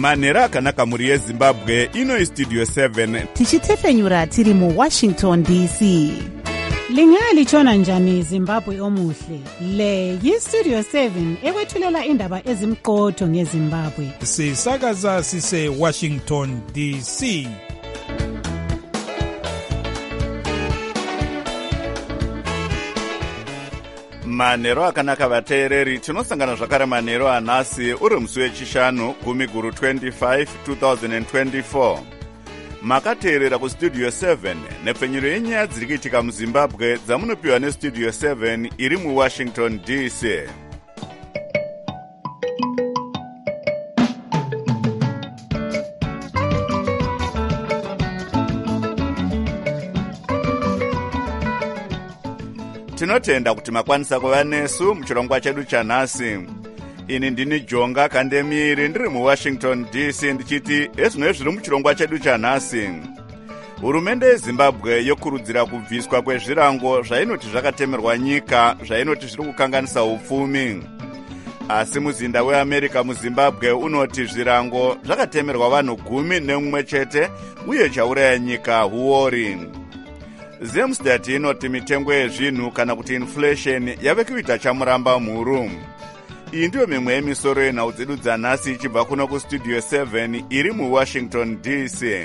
manhero akanaka mhuri yezimbabwe. Ino Studio 7 tichitefenyura tiri muWashington DC. Lingalitshona njani Zimbabwe omuhle? Le yiStudio 7 ekwethulela indaba ezimqotho ngeZimbabwe. Sisakaza sise Washington DC. manhero akanaka vateereri, tinosangana zvakare manhero anhasi uri musi wechishanu 10/25 2024. makateerera kustudio 7 nepfenyuro yenyaya dziri kuitika muzimbabwe dzamunopiwa nestudio 7 iri muwashington DC. tinotenda kuti makwanisa kuva nesu muchirongwa chedu chanhasi. ini ndini Jonga Kandemiri ndiri muWashington DC ndichiti ezvino zviri muchirongwa chedu chanhasi. hurumende yezimbabwe yokurudzira kubviswa kwezvirango zvainoti zvakatemerwa nyika zvainoti zviri kukanganisa upfumi. asi muzinda weAmerica muzimbabwe unoti zvirango zvakatemerwa vanhu 11 chete uye chauraya nyika huori. Zemstat inoti mitengo yezvinhu kana kuti inflation yave kuita chamuramba mhuru. iyi ndiyo mimwe yemisoro yenhau dzedu dzanhasi ichibva kuno kustudio 7 iri muWashington DC.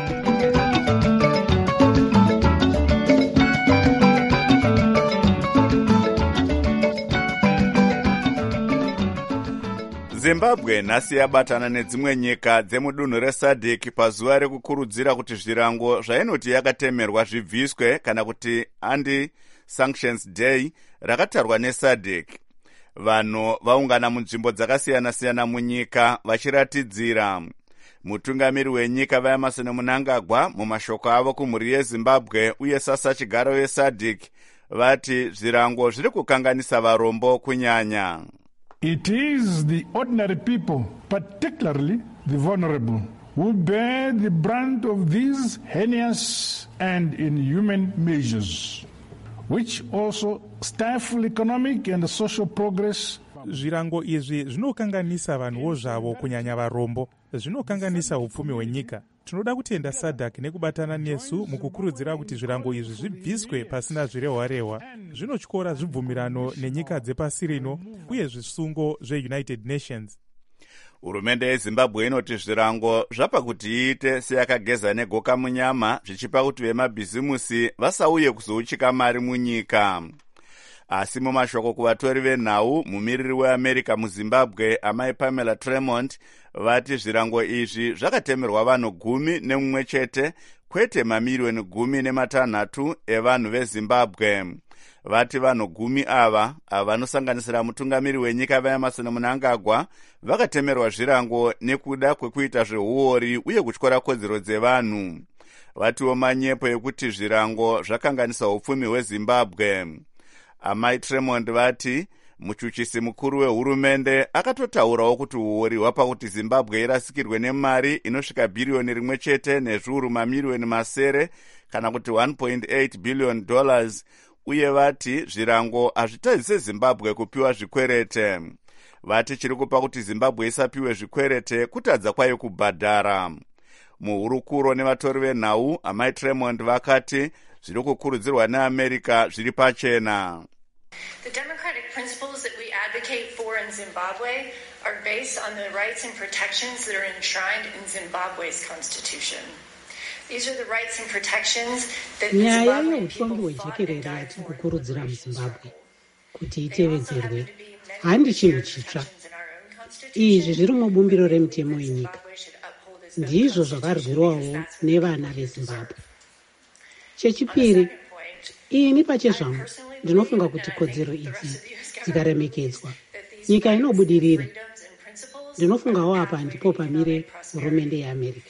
zimbabwe nhasi yabatana nedzimwe nyika dzemudunhu reSADC pazuva rekukurudzira kuti zvirango zvainoti yakatemerwa zvibviswe kana kuti anti-sanctions day rakatarwa neSADC. vanhu vaungana munzvimbo dzakasiyana-siyana munyika vachiratidzira. mutungamiri wenyika vaEmerson Mnangagwa mumashoko avo kumhuri yezimbabwe uye sasa chigaro weSADC vati zvirango zviri kukanganisa varombo kunyanya. It is the ordinary people, particularly the vulnerable, who bear the brunt of these heinous and inhuman measures, which also stifle economic and social progress. Zvirango izvi zvinokanganisa vanhuwo zvavo kunyanya varombo, zvinokanganisa upfumi hwenyika. Tinoda kutenda SADC nekubatana nesu mukukurudzira kuti zvirango izvi zvibviswe pasina zvirehwa-rehwa. Zvinotyora zvibvumirano nenyika dzepasi rino uye zvisungo zveUnited Nations. hurumende yezimbabwe inoti zvirango zvapa kuti iite seyakageza negoka munyama zvichipa kuti vemabhizimusi vasauye kuzouchika mari munyika. asi mumashoko kuvatori venhau mumiriri weAmerica muzimbabwe amai Pamela Tremont vati zvirango izvi zvakatemerwa vanhu 11 chete kwete mamiliyoni 16 evanhu vezimbabwe. vati vanhu 10 ava vanosanganisira mutungamiri wenyika vaEmerson Mnangagwa vakatemerwa zvirango nekuda kwekuita zvehuori uye kutyora kodzero dzevanhu. vatiwo manyepo ekuti zvirango zvakanganisa upfumi hwezimbabwe. amai Tremont vati muchuchisi mukuru wehurumende akatotaurawo kuti huori hwapa kuti zimbabwe irasikirwe nemari inosvika bhiriyoni 1 chete nezviuru mamiliyoni masere kana kuti $1.8 billion, uye vati zvirango hazvitadzise zimbabwe kupiwa zvikwerete. vati chiri kupa kuti zimbabwe isapiwe zvikwerete kutadza kwayo kubhadhara. muhurukuro nevatori venhau amai Tremont vakati zviri kukurudzirwa neAmerica zviri pachena. The democratic principles that we advocate for in Zimbabwe are based on the rights and protections that are enshrined in Zimbabwe's constitution. These are the rights and protections that the Zimbabwean people fought and died for. kukurudzira muZimbabwe kuti itevedzerwe handi chinhu chitsva. izvi zviri mubumbiro remitemo yenyika, ndizvo zvakarwirwawo nevana veZimbabwe. chechipiri, ini pachezvangu ndinofunga kuti kodzero idzi dzikaremekedzwa nyika inobudirira. ndinofungawo apa ndipo pamire hurumende yeAmerica.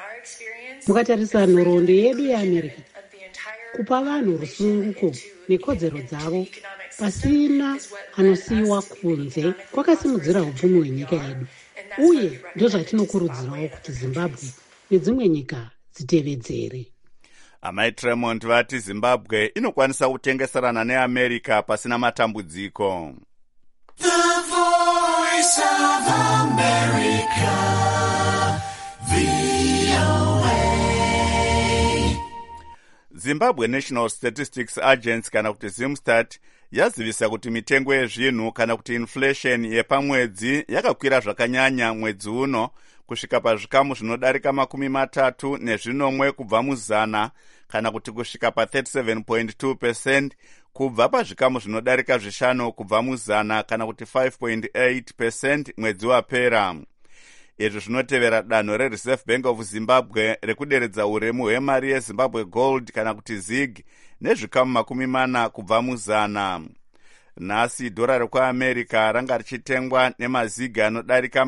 mukatarisa nhoroondo yedu yeAmerica, kupa vanhu rusununguko nekodzero dzavo pasina anosiyiwa kunze kwakasimudzira upfumi hwenyika yedu, uye ndozvatinokurudzirawo kuti Zimbabwe nedzimwe nyika dzitevedzere. amai Tremont vati zimbabwe inokwanisa kutengeserana neAmerica pasina matambudziko. The Voice of America. Zimbabwe National Statistics Agency kana kuti Zimstat yazivisa kuti mitengo yezvinhu kana kuti inflation yepamwedzi yakakwira zvakanyanya mwedzi uno kusvika pazvikamu zvinodarika 30 kubva muzana kana kuti kusvika pa 37.2% kubva pazvikamu zvinodarika 5 kubva muzana kana kuti 5.8% mwedzi wapera. Izvi zvinotevera danho reReserve Bank of Zimbabwe rekuderedza uremu hwemari yeZimbabwe Gold kana kuti ZiG nezvikamu 40 kubva muzana. Nhasi dhora rekuAmerica ranga richitengwa nemazigi anodarika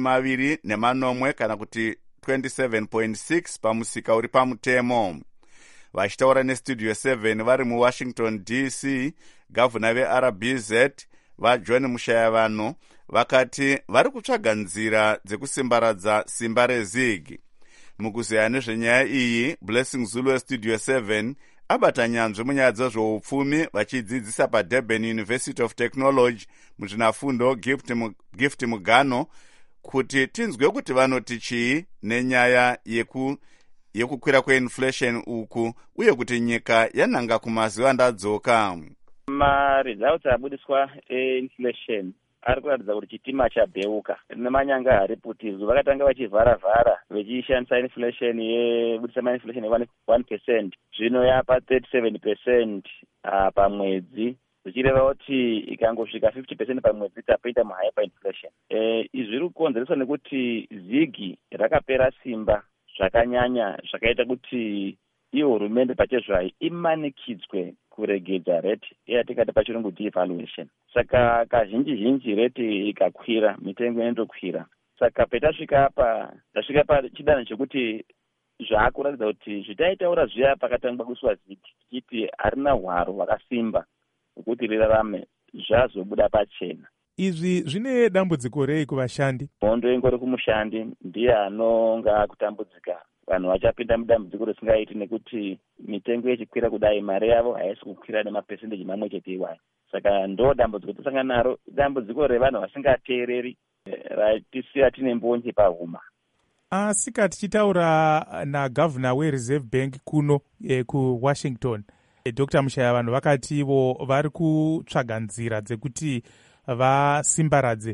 20 kana kuti 27.6 pamusika uri pamutemo. Vachitaura nestudio 7 vari muWashington DC, gavhuna veRBZ vaJohn Mushayavanhu vakati vari kutsvaga nzira dzekusimbaradza simba reZig. Mukuzeya nezvenyaya iyi, Blessing Zulu westudio 7 abata nyanzvi munyaya dzezveupfumi vachidzidzisa paDurban University of Technology muzvinafundo Gift Mugano kuti tinzwe kuti vanoti chii nenyaya yekukwira kweinflation uku uye kuti nyika yananga kumazuva ndadzoka. Results abudiswa inflation ari kuratidza kuti chitima chabheuka nemanyanga hariputizwa. Vakatanga vachivhara vechishandisa inflation yebudisa inflation ye 1%, zvino yapa 37% pamwedzi, zvichireva kuti ikangosvika 50% pamwedzi tapoita muhyperinflation. Izvi zviri kukonzereswa nekuti zigi rakapera simba zvakanyanya zvakaita kuti iyo hurumende pachezvayo imanikidzwe kuregedza rate yatikati pachirungu devaluation. Saka kazhinji rate ikakwira mitengo inotokwira. Saka petasvika pa chidanho chekuti zvaakuratidza kuti zvitaitaura zviya pakatangwa kuswa zigi tichiti harina hwaro hwakasimba hwekuti rirarame zvazobuda pachena. Izvi zvine dambudziko rei kuvashandi? Hondo ingori kumushandi ndiye anonga kutambudzika. Vanhu vachapinda mudambudziko risingaiti nekuti mitengo yechikwira kudai mari yavo haisi kukwira nemapercentage mamwe chete iwayo. Saka ndo dambudziko tosangana naro, dambudziko revanhu vasingateereri ratisiya tine mbonje pahuma. Asika tichitaura nagavhuna weReserve Bank kuno kuWashington, Dr. Mushayavanhu vakati ivo vari kutsvaga nzira dzekuti vasimbaradze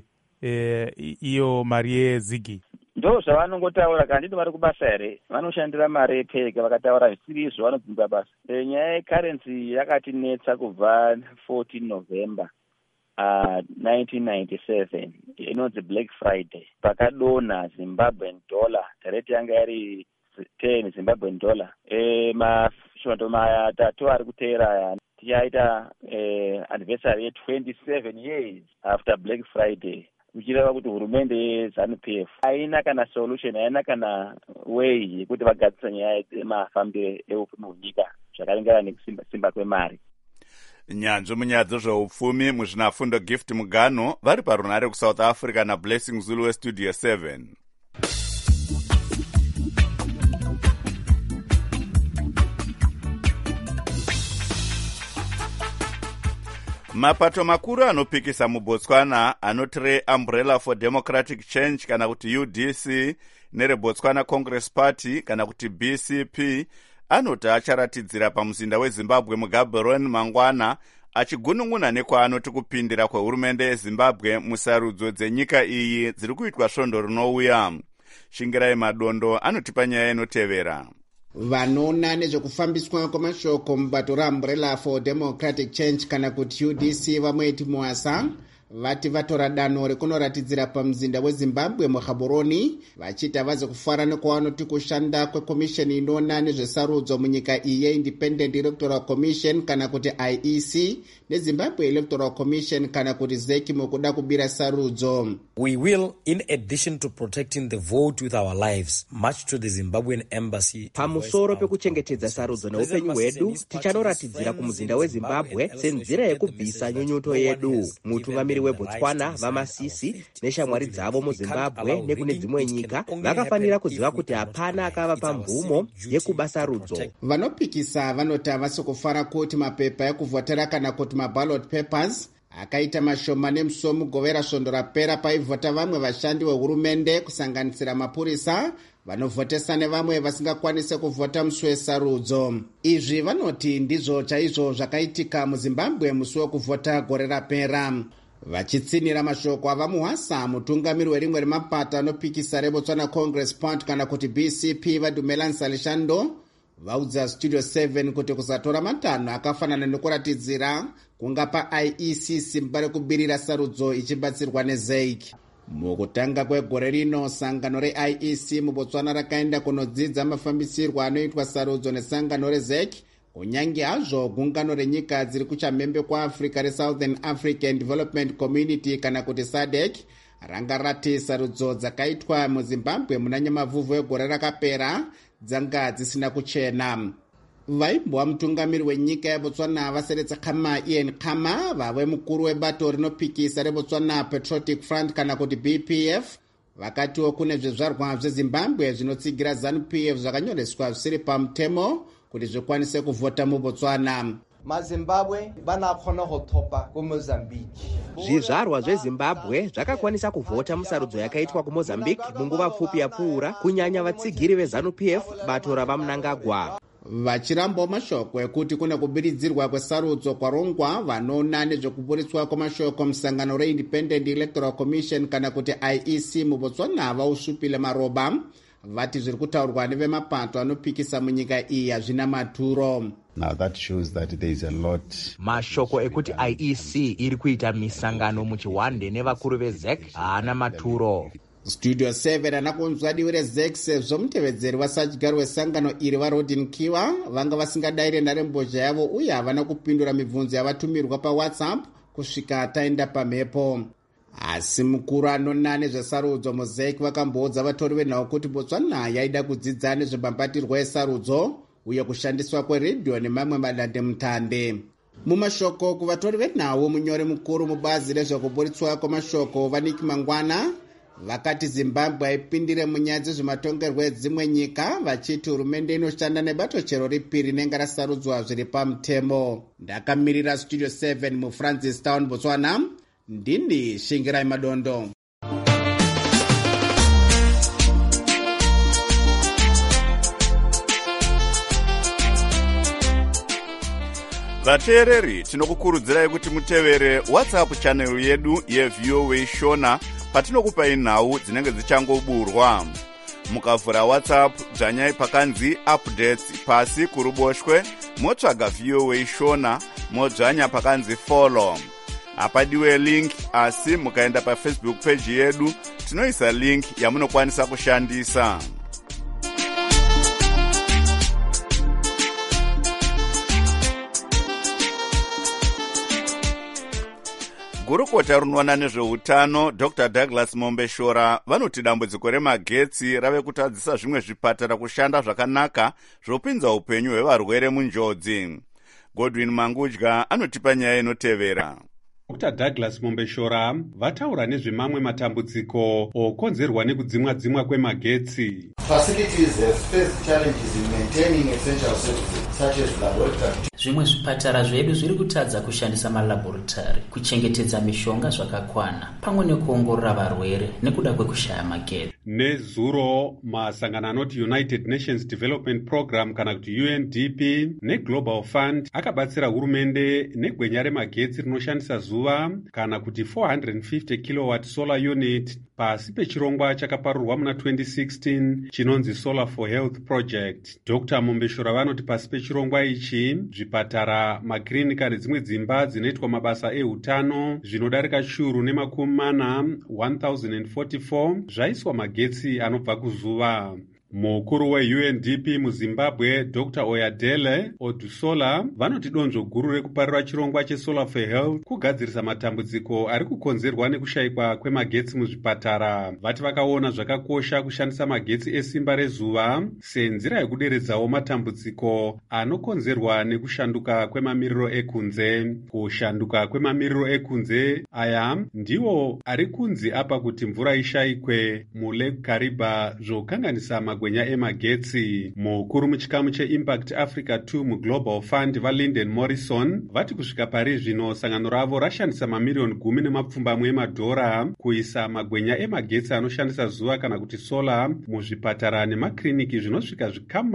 iyo mari yezigi. Ndo zvavanongotaura, kandi vari kubasa here, vanoshandira mari pega. Vakataura zvisiri izvo vanodzimba basa. Nyaya yecurrency yakatinetsa kubva 14 November 1997 inonzi Black Friday. Pakadonha Zimbabwean dollar, rate yanga iri 10 Zimbabwean dollar. Mashoto matatu ari kuteera tichaita anniversary ye 27 years after Black Friday. Uchireva kuti hurumende yeZANU-PF haina kana solution, haina kana way yekuti vagadzisa nyaya dzemafambiro eupfumi hwenyika zvakaringana nekusimba kwemari. Nyanzvi munyaya dzezveupfumi muzvinafundo Gift Mugano vari parunare kuSouth Africa naBlessing Zulu westudio 7. Mapato makuru anopikisa muBotswana anoti Umbrella for Democratic Change kana kuti UDC nereBotswana Congress Party kana kuti BCP anoti acharatidzira pamuzinda weZimbabwe muGaborone mangwana achigunun'una nekwaanoti kupindira kwehurumende yeZimbabwe musarudzo dzenyika iyi dziri kuitwa svondo rinouya. Shingirai Madondo anotipa nyaya inotevera. Vanoona nezvekufambiswa kwamashoko mubato raUmbrella for Democratic Change kana kuti UDC vamweti Mwasa vati vatora danho rekunoratidzira pamuzinda weZimbabwe muGaborone vachiti havazi kufara nekwavanoti kushanda kwekomisheni inoona nezvesarudzo munyika iyi yeIndependent Electoral Commission kana kuti IEC neZimbabwe Electoral Commission kana kuti ZEC mukuda kubira sarudzo. We will, in addition to protecting the vote with our lives, march to the Zimbabwean embassy. Pamusoro pekuchengetedza sarudzo neupenyu hwedu, tichanoratidzira kumuzinda weZimbabwe senzira yekubvisa nyunyuto yedu. Mutungamiri weBotswana vaMasisi neshamwari dzavo muZimbabwe nekune dzimwe nyika vakafanira kuziva kuti hapana akavapa mvumo yekuba sarudzo. Vanopikisa vanoti havasi kufara kuti mapepa ekuvhotera kana kuti maballot papers akaita mashoma nemusi womugovera svondo rapera paivhota vamwe vashandi vehurumende kusanganisira mapurisa vanovhotesa nevamwe vasingakwanise kuvhota musi wesarudzo. Izvi vanoti ndizvo chaizvo zvakaitika muzimbabwe musi wekuvhota gore rapera. Vachitsinira mashoko avamuhwasa mutungamiri werimwe remapata anopikisa reBotswana Congress Party kana kuti BCP Vadumela Nsalishando vaudza Studio 7 kuti kusatora matanho akafanana nekuratidzira kungapa IEC simba rekubirira sarudzo ichibatsirwa neZEC. Mukutanga kwegore rino sangano reIEC muBotswana rakaenda kunodzidza mafambisirwo anoitwa sarudzo nesangano reZEC, kunyange hazvo gungano renyika dziri kuchamhembe kwaAfrica reSouthern African Development Community kana kuti SADC ranga rati sarudzo dzakaitwa muZimbabwe muna Nyamavhuvhu egore rakapera dzanga dzisina kuchena. Vaimbwa mutungamiri wenyika yeBotswana vaseredza Khama Ian Khama vave mukuru webato rinopikisa reBotswana Patriotic Front kana kuti BPF vakatiwo kune zvizvarwa zveZimbabwe zvinotsigira ZANU-PF zvakanyoreswa zvisiri pamutemo kuti zvikwanise kuvhota muBotswana. mazimbabwe vanakona kutopa kumozambique. Zvizvarwa zveZimbabwe zvakakwanisa kuvhota musarudzo yakaitwa kuMozambique munguva pfupi yapfuura, kunyanya vatsigiri veZANU-PF bato ravaMnangagwa. Vachirambawo mashoko ekuti kuna kubiridzirwa kwesarudzo kwarongwa vanoona nezvekuburitswa kwamashoko musangano reIndependent Electoral Commission kana kuti IEC muBotswana vausvipile maroba. Vati zviri kutaurwa nevemapato anopikisa munyika iyi hazvina maturo. Now that shows that there is a lot. Mashoko ekuti IEC iri kuita misangano muchihwande nevakuru veZEC haana maturo. Studio 7 anakunzwa divi reZEC sezvo mutevedzeri wasachigaro wesangano iri vaRodin Kiwa vanga vasingadayire nharembozha yavo uye havana kupindura mibvunzo yavatumirwa paWhatsApp kusvika taenda pamhepo. Asi mukuru anona nezvesarudzo muZEC vakamboudza vatori venhau kuti Botswana yaida kudzidza nezvemambatirwo esarudzo uye kushandiswa kweredhiyo nemamwe madandemutande. Mumashoko kuvatori venhau, munyori mukuru mubazi rezvekuburitswa kwamashoko Vaniki Mangwana vakati Zimbabwe haipindire munyaya dzezvematongerwo edzimwe nyika, vachiti hurumende inoshanda nebato chero ripi rinenge rasarudzwa zviri pamutemo. Ndakamirira Studio 7 muFrancistown, Botswana. Ndini Shingirai Madondo. Vateereri, tinokukurudzirai kuti mutevere WhatsApp channel yedu yeVOA Shona patinokupai nhau dzinenge dzichangoburwa. Mukavhura WhatsApp dzvanyai pakanzi updates pasi kuruboshwe, motsvaga VOA Shona, modzvanya pakanzi follow. Hapadiwe link asi mukaenda paFacebook page yedu tinoisa link yamunokwanisa kushandisa. Gurukota runoona nezveutano Dr. Douglas Mombeshora vanoti dambudziko remagetsi rave kutadzisa zvimwe zvipatara kushanda zvakanaka zvopinza upenyu hwevarwere munjodzi. Godwin Mangudya anotipa nyaya inotevera. Dr. Douglas Mombeshora vataura nezvemamwe matambudziko okonzerwa nekudzimwa kwemagetsi. Facilities have faced challenges in maintaining essential services such as laboratory. Zvimwe zvipatara zvedu zviri kutadza kushandisa malaboratory kuchengetedza mishonga zvakakwana pamwe nekuongorora varwere nekuda kwekushaya magetsi. Nezuro masangano anoti United Nations Development Program kana kuti UNDP neGlobal Fund akabatsira hurumende negwenya remagetsi rinoshandisa zuva kana kuti 450 kilowatt solar unit pasi pechirongwa chakaparurwa muna 2016 chinonzi Solar for Health Project. Dr. Mombeshora vanoti pasi pechirongwa ichi zvipatara, makirinika nedzimwe dzimba dzinoitwa mabasa ehutano zvinodarika shuru nemakumi mana 1044 zvaiswa magetsi anobva kuzuva. Mukuru weUNDP muZimbabwe Dr. Oyadele Odusola vanoti donzvo guru rekuparura chirongwa cheSolar for Health kugadzirisa matambudziko ari kukonzerwa nekushayikwa kwemagetsi muzvipatara. Vati vakaona zvakakosha kushandisa magetsi esimba rezuva senzira yekuderedzawo matambudziko anokonzerwa nekushanduka kwemamiriro ekunze. Kushanduka kwemamiriro ekunze aya ndiwo ari kunzi apa kuti mvura ishayikwe muLake Kariba zvokanganisa magwenya emagetsi. Mukuru muchikamu cheImpact Africa 2 muGlobal Fund vaLyndon Morrison vati kusvika pari zvino sangano ravo rashandisa mamiriyoni 10 emadhora kuisa magwenya emagetsi anoshandisa zuva kana kuti sola muzvipatara nemakiriniki zvinosvika zvikamu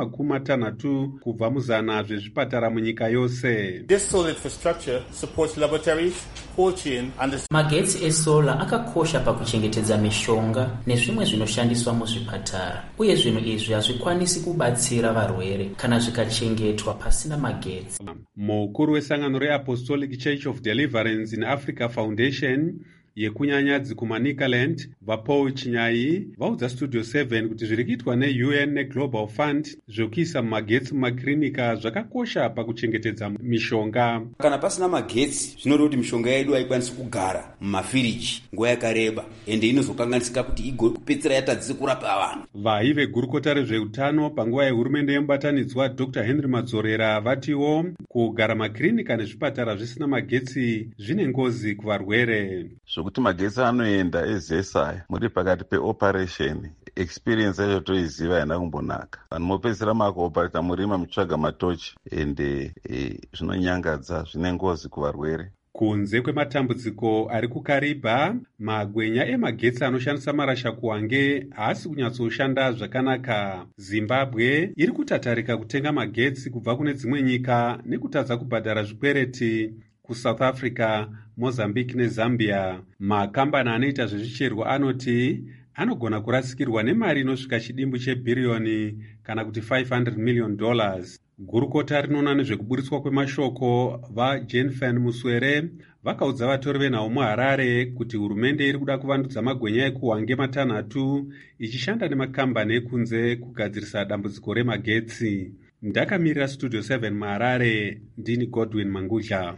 60 kubva muzana zvezvipatara munyika yose. This solar infrastructure supports laboratories, cold chain and the... Magetsi esola akakosha pakuchengetedza mishonga nezvimwe zvinoshandiswa muzvipatara, uye zvinhu izvi hazvikwanisi kubatsira varwere kana zvikachengetwa pasina magetsi. Mukuru wesangano reApostolic Church of Deliverance in Africa Foundation yekunyanyadzi kuManicaland vaPaul Chinyai vaudza Studio 7 kuti zviri kuitwa neUN neGlobal Fund zvokuisa magetsi mumakirinika zvakakosha pakuchengetedza mishonga. Kana pasina magetsi zvinoda kuti mishonga yedu haikwanisi kugara mumafiriji nguva yakareba ende inozokanganisika kuti igopedzera yatadzise kurapa vanhu. Vahi vegurukota rezveutano panguva yehurumende yemubatanidzwa Dr. Henry Madzorera vatiwo kugara makirinika nezvipatara zvisina magetsi zvine ngozi kuvarwere. Zvokuti magetsi anoenda ezesaya muri pakati peoperation experience yacho toiziva haina kumbonaka. Vanhu mopedzisira makuoparata murima muchitsvaga matochi ende zvinonyangadza zvine ngozi kuvarwere. Kunze kwematambudziko ari kuKariba, magwenya emagetsi anoshandisa marashakuwange haasi kunyatsoshanda zvakanaka. Zimbabwe iri kutatarika kutenga magetsi kubva kune dzimwe nyika nekutadza kubhadhara zvikwereti kuSouth Africa, Mozambique neZambia. Makambani anoita zvezvicherwa anoti anogona kurasikirwa nemari inosvika chidimbu chebhiriyoni kana kuti $500 million. Gurukota rinoona nezvekuburitswa kwemashoko vaJenfen Muswere vakaudza vatori venhau muHarare kuti hurumende iri kuda kuvandudza magwenya ekuwange matanhatu ichishanda nemakambani ekunze kugadzirisa dambudziko remagetsi. Ndakamirira Studio 7 muHarare, ndini Godwin Mangudla.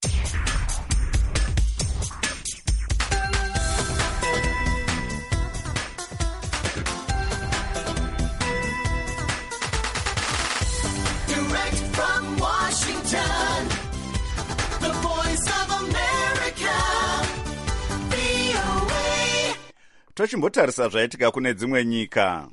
Tochimbotarisa zvaitika kune dzimwe nyika.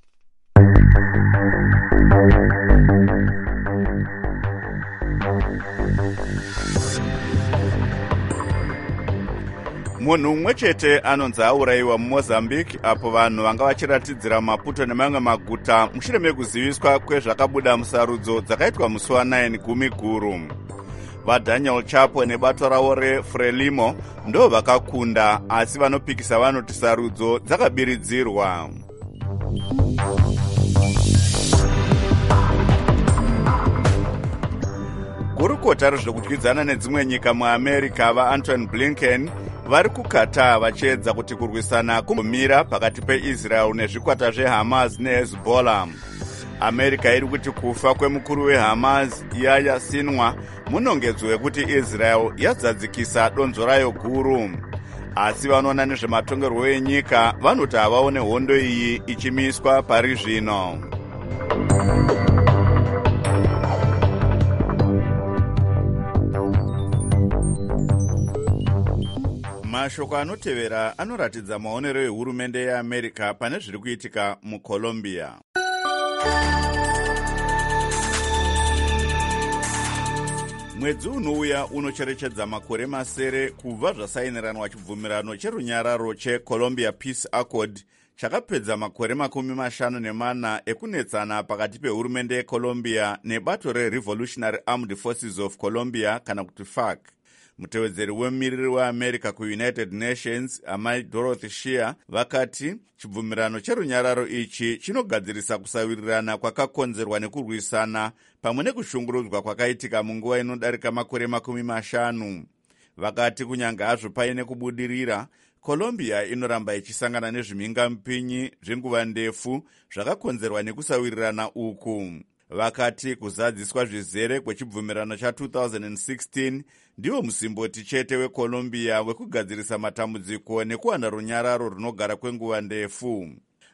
Munhu umwe chete anonzi aurayiwa muMozambique apo vanhu vanga vachiratidzira Maputo nemamwe maguta mushure mekuziviswa kwezvakabuda musarudzo dzakaitwa musi wa9 gumi guru. VaDaniel Chapo nebato ravo reFrelimo ndo vakakunda, asi vanopikisa vanoti sarudzo dzakabiridzirwa. Gurukota rezvekudyidzana nedzimwe nyika muAmerica vaAntony Blinken vari kuKatar vachiedza kuti kurwisana kumira pakati peIsrael nezvikwata zveHamas neHezbollah. America iri kuti kufa kwemukuru weHamas Yahya Sinwar munongedzo wekuti Israel yadzadzikisa donzo rayo guru. Asi vanoona nezvematongerwo enyika vanoti havaone hondo iyi ichimiswa pari zvino. Mashoko anotevera anoratidza maonero ehurumende yeAmerica pane zviri kuitika muColombia. Mwedzi unouya unocherechedza makore masere kubva zvasainiranwa chibvumirano cherunyararo cheColombia Peace Accord chakapedza makore 54 ekunetsana pakati pehurumende yeColombia nebato reRevolutionary Armed Forces of Colombia kana kuti FARC. Mutevedzeri wemiriri weAmerica kuUnited Nations amai Dorothy Shea vakati chibvumirano cherunyararo ichi chinogadzirisa kusawirirana kwakakonzerwa nekurwisana pamwe nekushungurudzwa kwakaitika munguva inodarika makore 50. Vakati kunyange hazvo paine kubudirira, Colombia inoramba ichisangana nezvimhingamupinyi zvenguva ndefu zvakakonzerwa nekusawirirana uku. Vakati kuzadziswa zvizere kwechibvumirano cha2016 ndiwo musimboti chete weColombia wekugadzirisa matambudziko nekuwana runyararo runogara kwenguva ndefu.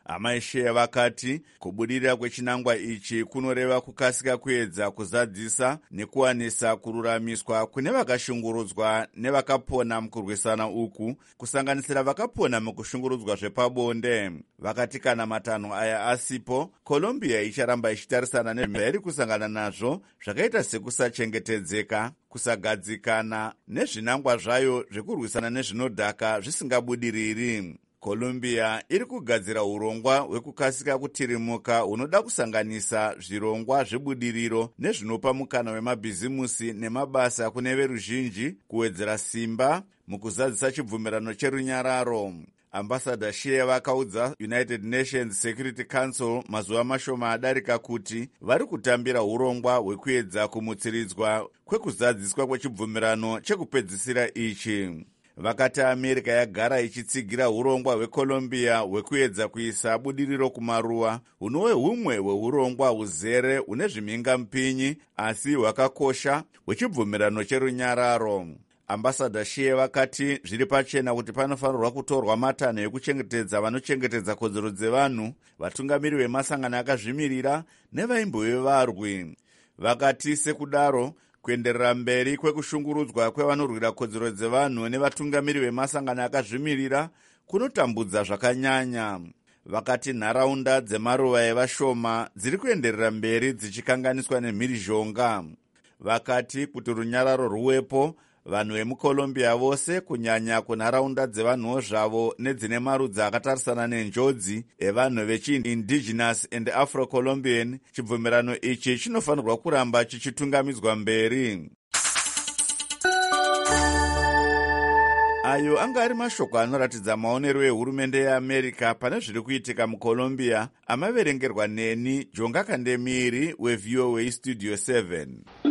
Amaishe vakati kubudirira kwechinangwa ichi kunoreva kukasika kuedza kuzadzisa nekuwanisa kururamiswa kune vakashungurudzwa nevakapona mukurwisana uku, kusanganisira vakapona mukushungurudzwa zvepabonde. Vakati kana matanho aya asipo, Colombia icharamba ichitarisana nezvairi kusangana nazvo zvakaita sekusachengetedzeka, kusagadzikana nezvinangwa zvayo zvekurwisana nezvinodhaka zvisingabudiriri. Colombia iri kugadzira urongwa hwekukasika kutirimuka hunoda kusanganisa zvirongwa zvebudiriro nezvinopa mukana wemabhizimusi nemabasa kune veruzhinji kuwedzera simba mukuzadzisa chibvumirano cherunyararo. Ambassador Shea vakaudza United Nations Security Council mazuva mashoma adarika kuti vari kutambira urongwa hwekuedza kumutsiridzwa kwekuzadziswa kwechibvumirano chekupedzisira ichi. Vakati Amerika yagara ichitsigira urongwa hweColombia hwekuedza kuisa budiriro kumaruwa, hunove humwe hweurongwa huzere hune zvimhingamupinyi asi hwakakosha hwechibvumirano cherunyararo. Ambassador Shea vakati zviri pachena kuti panofanirwa kutorwa matanho ekuchengetedza vanochengetedza kodzero dzevanhu, vatungamiri vemasangano akazvimirira nevaimbove varwi. Vakati sekudaro kuenderera mberi kwekushungurudzwa kwevanorwira kodzero dzevanhu nevatungamiri vemasangano akazvimirira kunotambudza zvakanyanya. Vakati nharaunda dzemaruva evashoma dziri kuenderera mberi dzichikanganiswa nemhirizhonga. Vakati kuti runyararo ruwepo, vanhu vemuColombia vose kunyanya kunharaunda dzevanhuwo zvavo nedzine marudzi akatarisana nenjodzi evanhu vechi-indigenous and Afro-Colombian, chibvumirano ichi chinofanirwa kuramba chichitungamidzwa mberi. Ayo anga ari mashoko anoratidza maonero ehurumende yeAmerika pane zviri kuitika muColombia, amaverengerwa neni Jonga Kandemiri weVOA Studio 7.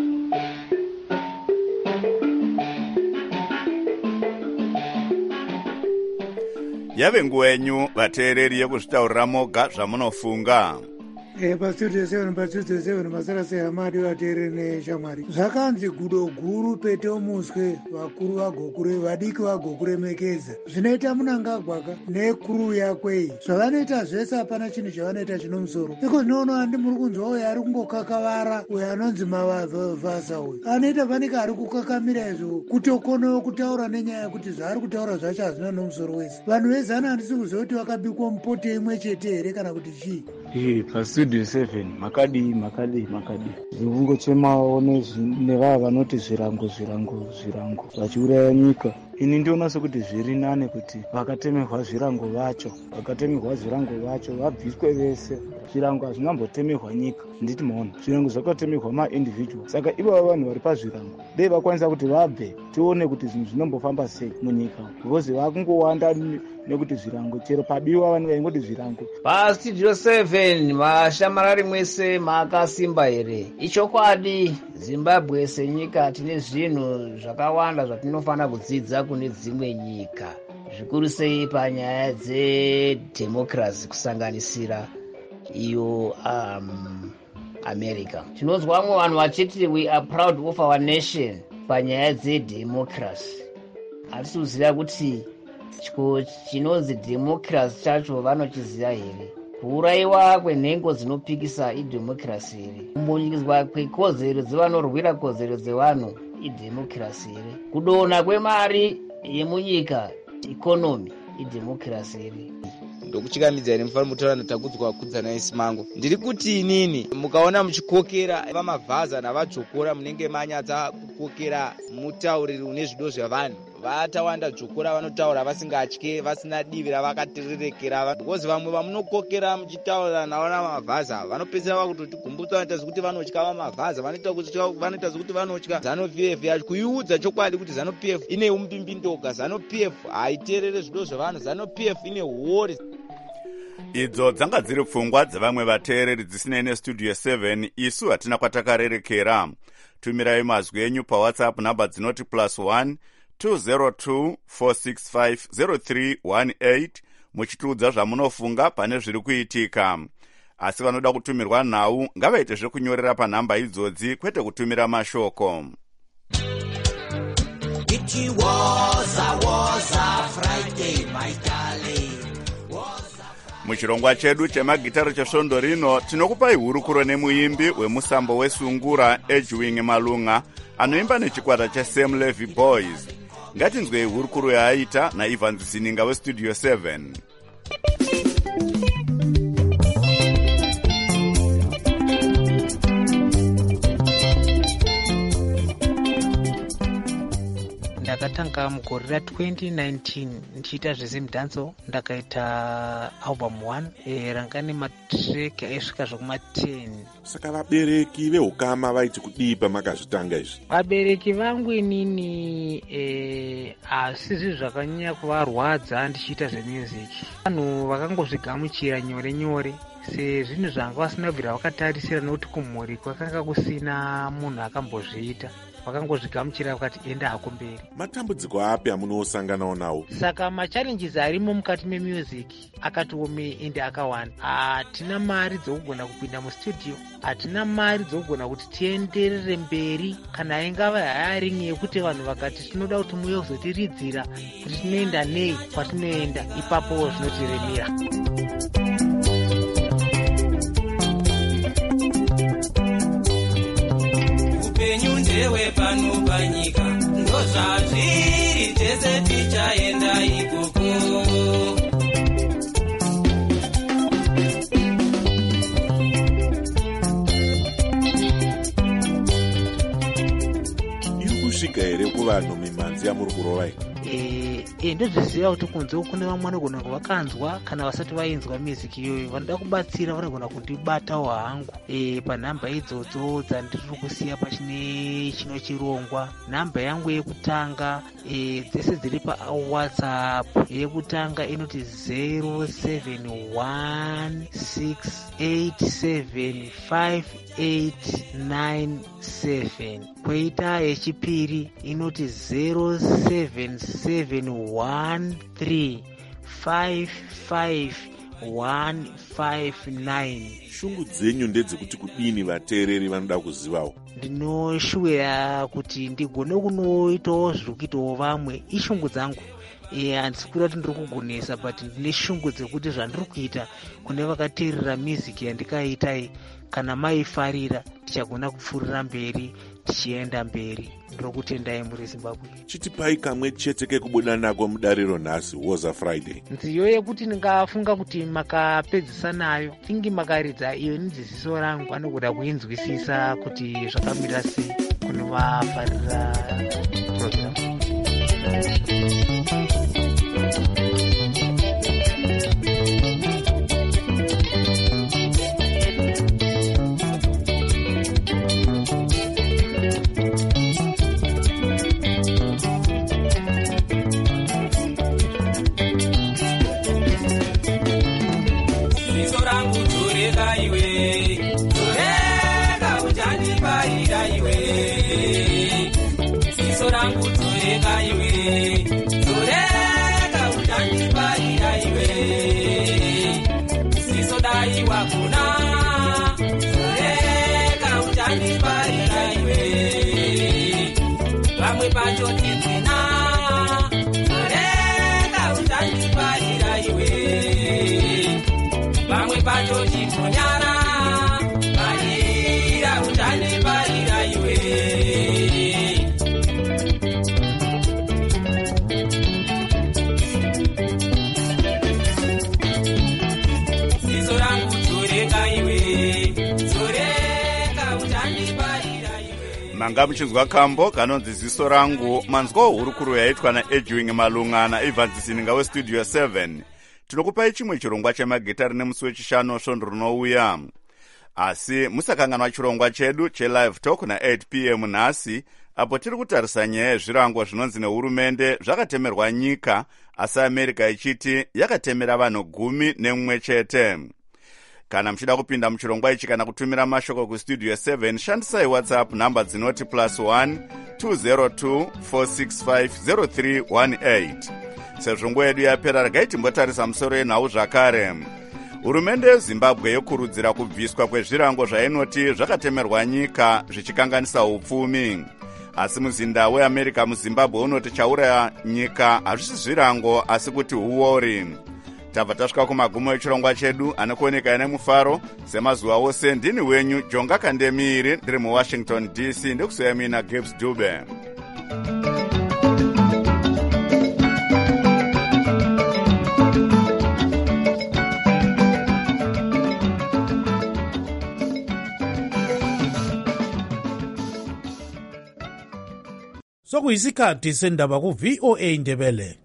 Yave nguva yenyu vateereri yekuzvitaurira moga zvamunofunga. Pastudio 7 masara sehamari vateereri neshamwari. Zvakanzi gudo guru pete omuswe, vakuru vagokure, vadiki vagokuremekedza. Zvinoita Munangagwaka nekuru yakwe. Zvavanoita zvese hapana chinhu chavanoita chino musoro. Iko zvinoona handi muri kunzwa uyo ari kungokakavara, uyo anonzi Mavasa uyo. Anoita panika ari kukakamira izvo kutokonawo kutaura nenyaya yekuti zvaari kutaura zvacho hazvina nomusoro wese. Vanhu vezana handisi kuziva kuti vakabikwa mupoto imwe chete here kana kuti chii. Pastudio 7 makadi zvikungochemawo nevava vanoti zvirango vachiuraya nyika. Ini ndinoona sekuti zviri nane kuti vakatemerwa zvirango vacho vabviswe vese. Zvirango hazvingambotemerwa nyika, nditi maona zvirango zvakatemerwa maindividual. Saka ivo vanhu vari pazvirango dei vakwanisa kuti vabve tione kuti zvinhu zvinombofamba sei munyika, because vakungowanda nekuti zvirango chero pabiwa vanhu vaingoti zvirango. Pastudio 7 mashamarari mwese makasimba here. Ichokwadi Zimbabwe senyika tine zvinhu zvakawanda zvatinofanira kudzidza kune dzimwe nyika, zvikuru sei panyaya dzedhemokirasi kusanganisira iyo America. Tinonzwamwo vanhu vachiti we are proud of our nation panyaya dzedhemokirasi. Hatisi kuziva kuti chinonzi dhemokirasi chacho vanochiziva here. Kuurayiwa kwenhengo dzinopikisa idhemokirasi here. Kumbunyikidzwa kwekodzero dzevanorwira kodzero dzevanhu idhemokirasi here. Kudonha kwemari yemunyika ikonomi idhemokirasi here. ndokuchikamidza here mufanira mutaura natakudzwa kudzana isimango. Ndiri kuti inini mukaona muchikokera vamavhaza navadzokora munenge manyatsa kukokera mutauriri une zvido zvevanhu. Vatawanda dzokora vanotaura vasingatye, vasina divi ravakatererekera, because vamwe vamunokokera muchitaura naona mavhaza vanopedzera vakutoti gumbutsa vanoita zvekuti vanotya vamavhaza, vanoita zvekuti vanotya ZANU-PF yacho. Kuiudza chokwadi kuti ZANU-PF ine umbimbindoga, ZANU-PF haiteerere zvido zvevanhu, ZANU-PF ine huori. Idzo dzanga dziri pfungwa dzevamwe vateereri dzisinei neStudio 7. Isu hatina kwatakarerekera. Tumirai mazwi enyu paWhatsApp namba dzinoti +1 202 465 0318 muchitiudza zvamunofunga pane zviri kuitika. Asi vanoda kutumirwa nhau ngavaite zvekunyorera panhamba idzodzi, kwete kutumira mashoko. It was a Friday, my darling. Muchirongwa chedu chemagitari chesvondo rino tinokupai hurukuro nemuimbi wemusambo wesungura Edwin Malunga anoimba nechikwata cheSam Levy Boys. Ngatinzwei hurukuro yaaita naIvan Zininga weStudio 7. Ndakatanga mugore ra2019 ndichiita zvezimudhanso. Ndakaita album 1 ranga nematrack aisvika zvekuma10. Saka vabereki veukama vaiti kudii pamakazvitanga izvi? Vabereki vangu inini asizvi zvakanyanya kuvarwadza ndichiita zvemusic. Vanhu vakangozvigamuchira nyore nyore sezvinhu zvanga vasina kubvira vakatarisira nokuti kumhuri kwakanga kusina munhu akambozviita. Vakangozvigamuchira vakati enda hako mberi. Matambudziko api amunosanganawo nawo? Saka machallenges arimo mukati memusic akatiome ende akawanda. Hatina mari dzokugona kupinda mustudio, hatina mari dzokugona kuti tienderere mberi. Kana ingava hiring yekuti vanhu vakati tinoda kuti muye kuzotiridzira kuti tinoenda nei kwatinoenda, ipapo zvinotiremera. Upenyu ndewe pano panyika, ndozvazviri tese tichaenda ikoko. Iri kusvika here kuvanhu mimhanzi yamuri kurova? Ndozviziva kuti kunze kune vamwe vanogona kuvakanzwa kana vasati vainzwa music iyoyo, vanoda kubatsira vanogona kundibatawo hangu panhamba idzodzo dzandiri kusiya pachine chino chirongwa. Nhamba yangu yekutanga dzese dziri paWhatsApp. Yekutanga inoti 0716875897. Kwoita yechipiri inoti 0771355159. Shungu dzenyu ndedzekuti kudini vateereri vanoda kuzivawo? Ndinoshuwira kuti ndigone kunoitawo zviri kuitawo vamwe. Ishungu dzangu. Handisi kuda kuti ndiri kugonesa, but ndine shungu dzekuti zvandiri kuita kune vakateerera music yandikaitai, kana maifarira tichagona kupfuurira mberi tichienda mberi. Ndiri kutendai muri Zimbabwe. Chitipai kamwe chete kekubuda nako mudariro nhasi Woza Friday. Nziyo yekuti ndingafunga kuti makapedzisa nayo, ingi makaridza iyo nidziziso rangu, anogoda kuinzwisisa kuti zvakamira sei kunovafarira program. Manga muchinzwa kambo kanonzi ziso rangu, manzwa hurukuro yaitwa naEdwin Malunga naIvan Zininga weStudio 7. Tinokupai chimwe chirongwa chemagitari nemusi wechishanu svondo rinouya. Asi musakanganwa chirongwa chedu chelive talk na8 p.m. nhasi, apo tiri kutarisa nyaya yezvirango zvinonzi nehurumende zvakatemerwa nyika, asi America ichiti yakatemera vanhu 11 chete. Kana muchida kupinda muchirongwa ichi kana kutumira mashoko kuStudio 7, shandisai WhatsApp namba dzinoti +1 202 465 0318. Sezvo nguva yedu yapera, regai timbotarisa musoro yenhau zvakare. Hurumende yeZimbabwe yokurudzira kubviswa kwezvirango zvainoti zvakatemerwa nyika zvichikanganisa upfumi. Asi muzinda weAmerica muZimbabwe unoti chauraya nyika hazvisi zvirango asi kuti huori. tabva tasvika kumagumo echirongwa chedu anokuoneka nemufaro semazuva ose. Ndini wenyu Jonga Kandemiri, ndiri muWashington DC, ndikusuya mina Gibbs Dube. Sokuyisikhathi sendaba ku VOA Ndebele.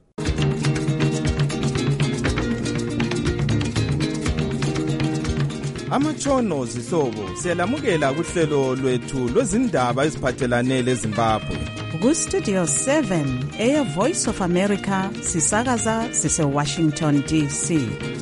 Amatshono zihlobo siyalamukela kuhlelo lwethu lwezindaba eziphathelane leZimbabwe. Ku Studio 7 Air Voice of America sisakaza sise Washington DC.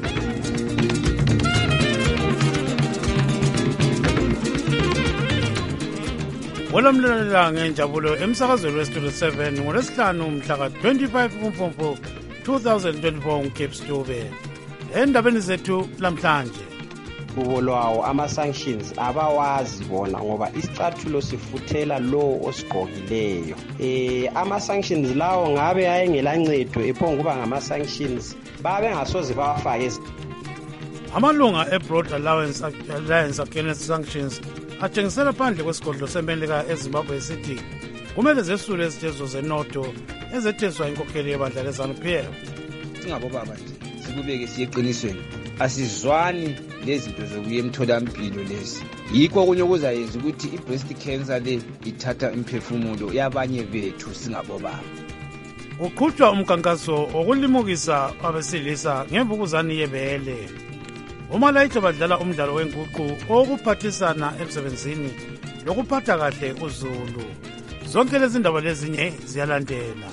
Olamlelela ngenjabulo emsakazweni weStudio 7 ngolesihlanu mhla ka-25 kuMfumfu 2024 uGibbs Dube. Endabeni zethu lamhlanje, kubolwawo ama-sanctions abawazi bona ngoba isicathulo sifuthela lo osigqokileyo. Ama-sanctions lawo ngabe ayengelancedo ephonguba ngama-sanctions babe ngasoze bawafake. Amalunga e-Broad Alliance Against Sanctions atshengisela phandle kwesigodlo seMelika eZimbabwe esithi kumele zesulwe izitezo zenotho ezetheswa inkokheli yebandla leZANU-PF. Singabobaba nje sikubeke siyeqinisweni, asizwani lezinto zokuya emtholampilo lezi. Yikho okunye okuzayenza ukuthi i-breast cancer le ithatha imphefumulo yabanye bethu singabobaba. Uqhutshwa umkankaso wokulimukisa abesilisa ngemvukuzane yebele. Umalayitha badlala umdlalo wenguqu okuphathisana emsebenzini lokuphatha kahle uzulu. Zonke lezi ndaba lezinye ziyalandela.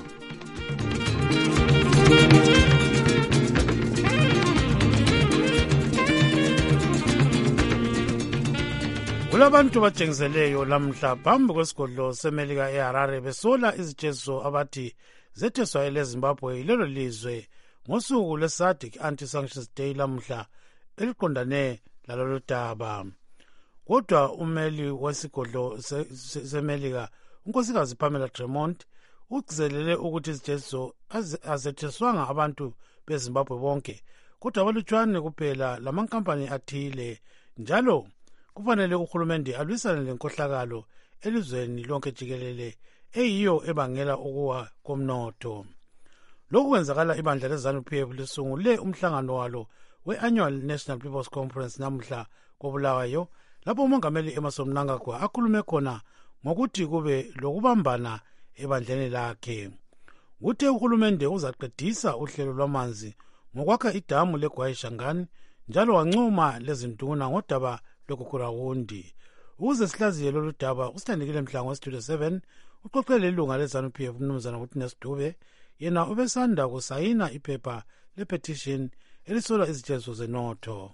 Kulabantu batshengiseleyo lamhla phambi kwesigodlo seMelika eHarare besola izitezo abathi zetheswa eleZimbabwe lelo lizwe ngosuku lweSADC Anti-Sanctions Day lamhla eliqondane lalolu daba. Kodwa umeli wesigodlo seMelika unkosikazi Pamela Tremont ugcizelele ukuthi izitezo azetheswanga abantu beZimbabwe bonke, kodwa abalutshwane kuphela lamankampani athile. Njalo kufanele uhulumende alwisane lenkohlakalo elizweni lonke jikelele eyiyo ebangela ukuwa komnotho. Lokhu kwenzakala ibandla leZANU-PF lisungule umhlangano walo we-Annual National People's Conference namhla koBulawayo, lapho umongameli Emmerson Mnangagwa akhulume khona ngokuthi kube lokubambana ebandleni lakhe. Uthe uhulumende uzaqedisa uhlelo lwamanzi ngokwakha idamu leGwayishangani, njalo wancoma lezinduna ngodaba lokukurawundi. Ukuze sihlaziye lolu daba, usithandekile Mhlango weStudio 7 uxoxele ilunga leZANU-PF umnumzana uThines Dube, yena ubesanda kusayina iphepha lepetition elisola izitezo zenotho.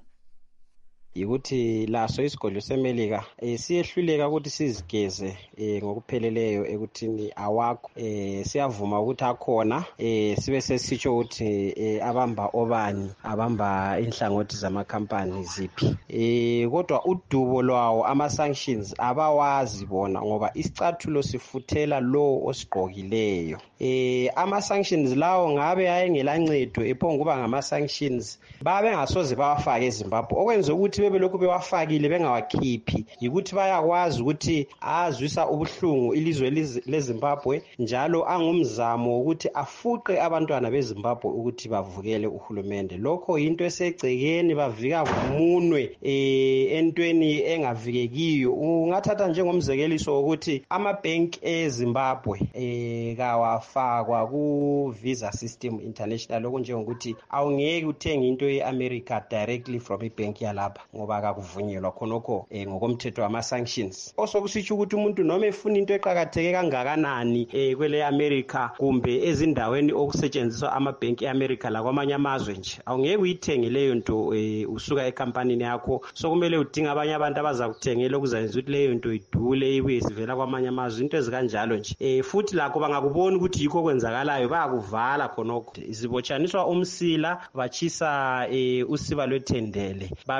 Yikuthi laso isigodlo seMelika siyehluleka ukuthi sizigeze ngokupheleleyo ekuthini awakho. Siyavuma ukuthi akhona, sibe sesitsho ukuthi abamba obani, abamba inhlangothi zamakhampani ziphi. Kodwa udubo lwawo ama-sanctions abawazi bona ngoba isicathulo sifuthela lo osigqokileyo. Ama-sanctions lawo ngabe ayengelancedo ephonguba ngama-sanctions babe ngasoze bawafake eZimbabwe, okwenza ukuthi bebe lokhu bewafakile bengawakhiphi. Yikuthi bayakwazi ukuthi azwisa ubuhlungu ilizwe leZimbabwe, njalo angumzamo ukuthi afuqe abantwana beZimbabwe ukuthi bavukele uhulumende. Lokho yinto esegcekeni, bavika kumunwe entweni engavikekiyo. Ungathatha njengomzekeliso ukuthi amabhenki eZimbabwe kawafakwa ku visa system international, okunjengokuthi awungeke uthenge into ye-America directly from ibhenki yalapha ngoba akakuvunyelwa khonokho ngokomthetho wama-sanctions. Osokusitsho ukuthi umuntu noma efuna into eqakatheke kangakanani kwele America kumbe ezindaweni okusetshenziswa amabhenki e-America lakwamanye amazwe nje, awungeke uyithenge leyo nto usuka ekampanini yakho. Sokumele udinga abanye abantu abazakuthengela okuzayenza ukuthi leyo nto idule ibuye sivela kwamanye amazwe, into ezikanjalo nje. Futhi lakho bangakubona ukuthi yikho kwenzakalayo bayakuvala khonokho. Izibotshaniswa umsila bachisa usiba lwethendele babe sebe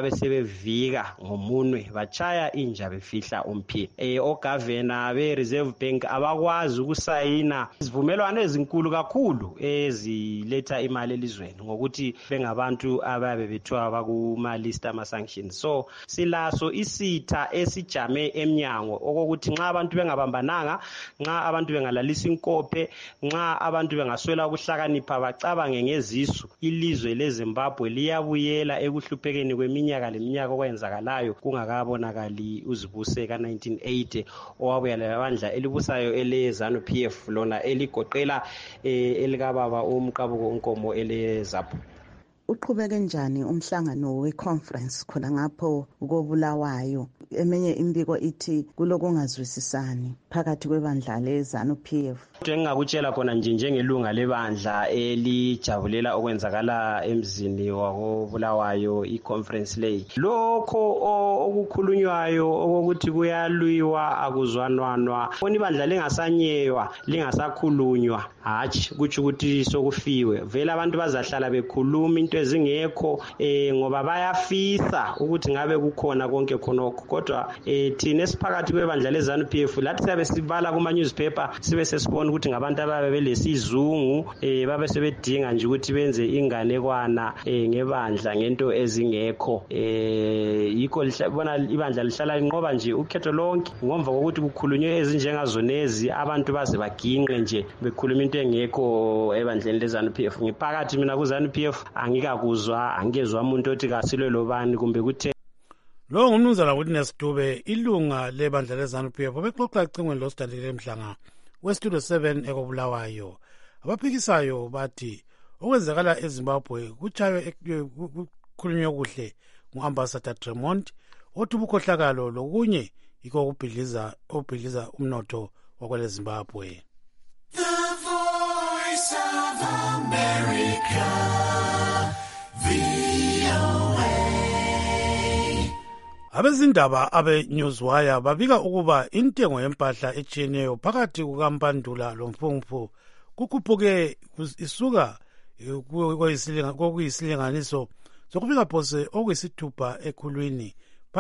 bevika ngomunwe bachaya inja befihla umphile. Ogavana be-Reserve Bank abakwazi ukusayina izivumelwano ezinkulu kakhulu eziletha imali elizweni ngokuthi bengabantu ababe bethiwa bakuma-list ama-sanctions. So silaso isitha esijame emnyango okokuthi nxa abantu bengabambananga, nxa abantu bengalalisa inkophe, nxa abantu bengaswela ukuhlakanipha bacabange ngezisu, ilizwe leZimbabwe liyabuyela ekuhluphekeni kweminyaka leminyaka okwenzakalayo kungakabonakali uzibuse ka-1980 owabuya lebandla elibusayo ele-ZANU-PF lona eligoqela elikababa uMqabuko uNkomo ele-ZAPU. Uqhubeke njani umhlangano we-conference khona ngapho koBulawayo? Eminye imbiko ithi kulokungazwisisani phakathi kwebandla le-ZANU-PF. Engingakutshela khona nje njengelunga lebandla elijabulela okwenzakala emzini wakoBulawayo i-conference leyi, lokho okukhulunywayo okokuthi kuyalwiwa akuzwanwanwa bona ibandla lingasanyeywa lingasakhulunywa, hatshi kutsho ukuthi sokufiwe. Vele abantu bazahlala bekhuluma into ezingekho ngoba bayafisa ukuthi ngabe kukhona konke khonokho, kodwa thina esiphakathi kwebandla le-ZANU-PF lathi siyabe sibala kuma-newspaper sibe sesibona ukuthi ngabantu ababe belesizungu babe sebedinga nje ukuthi benze inganekwana ngebandla ngento ezingekho. Yikho bona ibandla lihlala linqoba nje ukhetho lonke ngomva kokuthi kukhulunywe ezinjengazonezi abantu baze baginqe nje bekhuluma into engekho ebandleni le-ZANU-PF. Ngiphakathi mina ku-ZANU-PF angikakuzwa, angikezwa umuntu othi kasilwe lobani kumbe kuthe. Lo ngumnumzana Witness Dube, ilunga lebandla le-ZANU-PF, bexoxa ecingweni losidalile mhlanga westudio 7 ekoBulawayo. Abaphikisayo bathi okwenzakala eZimbabwe kuchaywe kukhulunywe kuhle ngu-Ambassador Tremont othi ubukhohlakalo lokunye yikho ukubhidliza umnotho wakwele Zimbabwe. The Voice of America, VOA. Abezindaba abe-Newswire babika ukuba intengo yempahla etshiyeneyo phakathi kukaMpandula loMfumfu kukhuphuke isuka kokuyisilinganiso sokufika phose okuyisithupha ekhulwini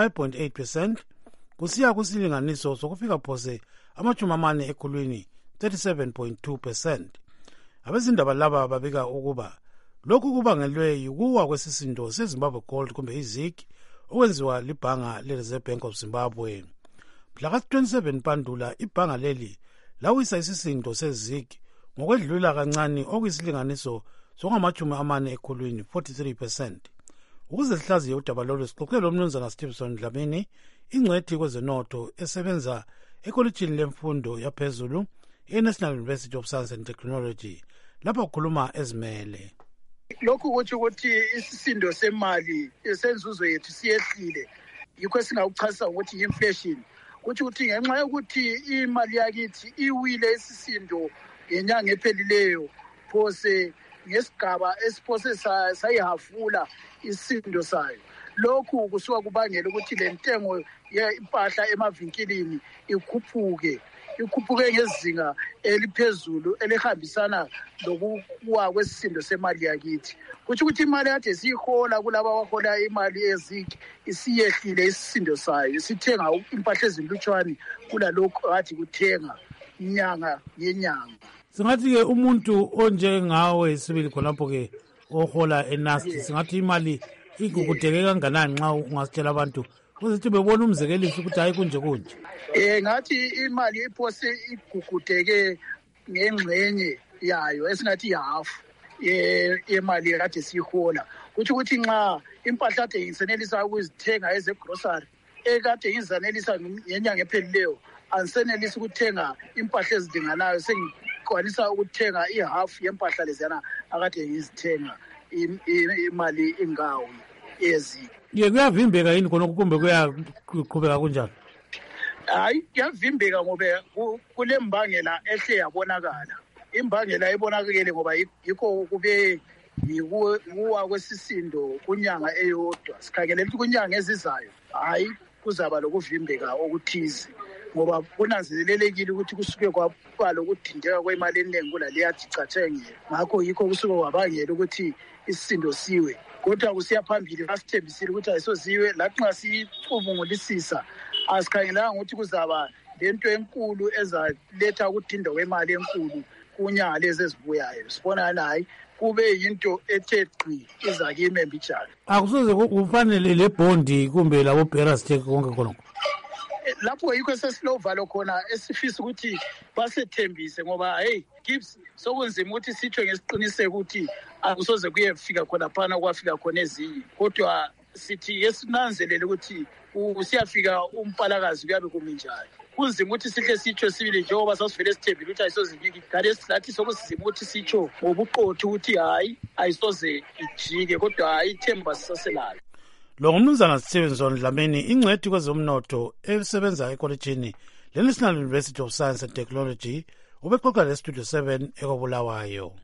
5.8% kusiya kusilinganiso sokufika phose 40 ekhulwini 37.2%. Abezindaba laba babika ukuba lokhu kubangelwe yikuwa kwesisindo seZimbabwe Gold kumbe iZIG okwenziwa libhanga le-Reserve Bank of Zimbabwe. Mhlaka 27 Mpandula ibhanga leli lawisa isisindo seZIG ngokwedlula kancane okuyisilinganiso sokungama-40 ekhulwini 43%. Ukuze sihlaziye udaba lolu sixoxe lomnumzana Stevenson Dlamini, ingcwethi kwezenotho esebenza ekolitshini lemfundo yaphezulu e-National University of Science and Technology lapho kukhuluma ezimele. Lokhu kuthi isisindo semali esenzuzo yethu siyehlile, yikho esingawuchasisa ukuthi inflation. Kuthi ngenxa yokuthi imali yakithi iwile isisindo ngenyanga ephelileyo phose ngesigaba esiphose sayihafula isisindo sayo. Lokhu kusuka kubangela ukuthi le ntengo yempahla emavinkilini ikhuphuke ngezinga eliphezulu elihambisana lokuwa kwesisindo semali yakithi. Kuthi ukuthi imali kade siyihola kulaba abahola imali eziki isiyehlile isisindo sayo, sithenga impahla ezinlutshwane kulalokho kade kuthenga inyanga yenyanga. Singathi-ke umuntu onjengawe sibili khonapho-ke ohola enasti, singathi imali igugudeke kanganani nxa ungasitshela abantu ukuthi bebona umzekeliso ukuthi hayi kunje. Ngathi imali iphose igugudeke ngengxenye yayo esingathi ihafu yemali kade siyihola. Kuthi ukuthi nxa impahla kade ngisenelisa ukuzithenga ezegrocery ekade ngizanelisa ngenyanga ephelileyo, angisenelisa ukuthenga impahla ezilinganayo, sengikwanisa ukuthenga ihafu yempahla leziyana akade ngizithenga imali ingawo ezi. Kuyavimbeka yini khona kumbe kuyaqhubeka kunjalo? Hayi, kuyavimbeka ngoba kule mbangela ehle yabonakala. Imbangela ebonakele ngoba yikho kube yikuwa kwesisindo kunyanga eyodwa. Sikhangelela ukuthi kunyanga ezizayo hayi kuzaba lokuvimbeka okuthize ngoba kunanzelelekile ukuthi kusuke kwaba lokudindeka kwemali eningi kulaleya dicatshengelo. Ngakho yikho kusuke kwabangela ukuthi isisindo siwe. Kodwa kusiya phambili basithembisile ukuthi ayisoziwe lanxa sicubungulisisa asikhangelanga ukuthi kuzaba lento enkulu ezaletha ukudinda kwemali enkulu kunyanga lezi ezibuyayo. Sibona nayi kube yinto ethe gqi izakime mbijana. Akusoze kufanele le bondi kumbe labo bearers check konke khona. Lapho yikho sesilovalo khona esifisa ukuthi basethembise ngoba hey Gibbs sokunzima ukuthi sitho ngesiqiniseko ukuthi akusoze kuyefika khona phana kwafika khona ezinye. Kodwa sithi yesinanzelele ukuthi usiyafika umpalakazi kuyabe kuminjani. Kunzima ukuthi sihle sitho sibili njengoba sasivele sithembile ukuthi ayisozinyiki. Kanti silathi sokusizima ukuthi sitho ngobuqotho ukuthi hayi ayisoze ijike kodwa ayithemba sisaselalo. Lo ngumnumzana Stevenson Dlamini ingcwethi kwezomnotho esebenza ekolejini leNational University of Science and Technology ubexoxa leStudio 7 ekobulawayo.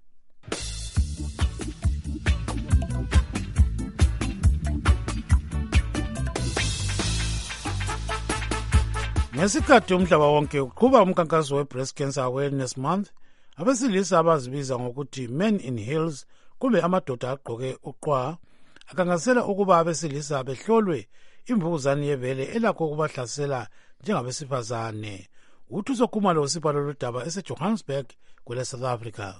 Ngesikhathi umhlaba wonke uqhuba umkhankaso we-Breast Cancer Awareness Month, abesilisa abazibiza ngokuthi Men in Heels kumbe amadoda agqoke uqwa akhangasela ukuba abesilisa behlolwe imvukuzane yebele elakho ukubahlasela njengabesifazane. Uthuso Khumalo usipalo lodaba eseJohannesburg kwele South Africa.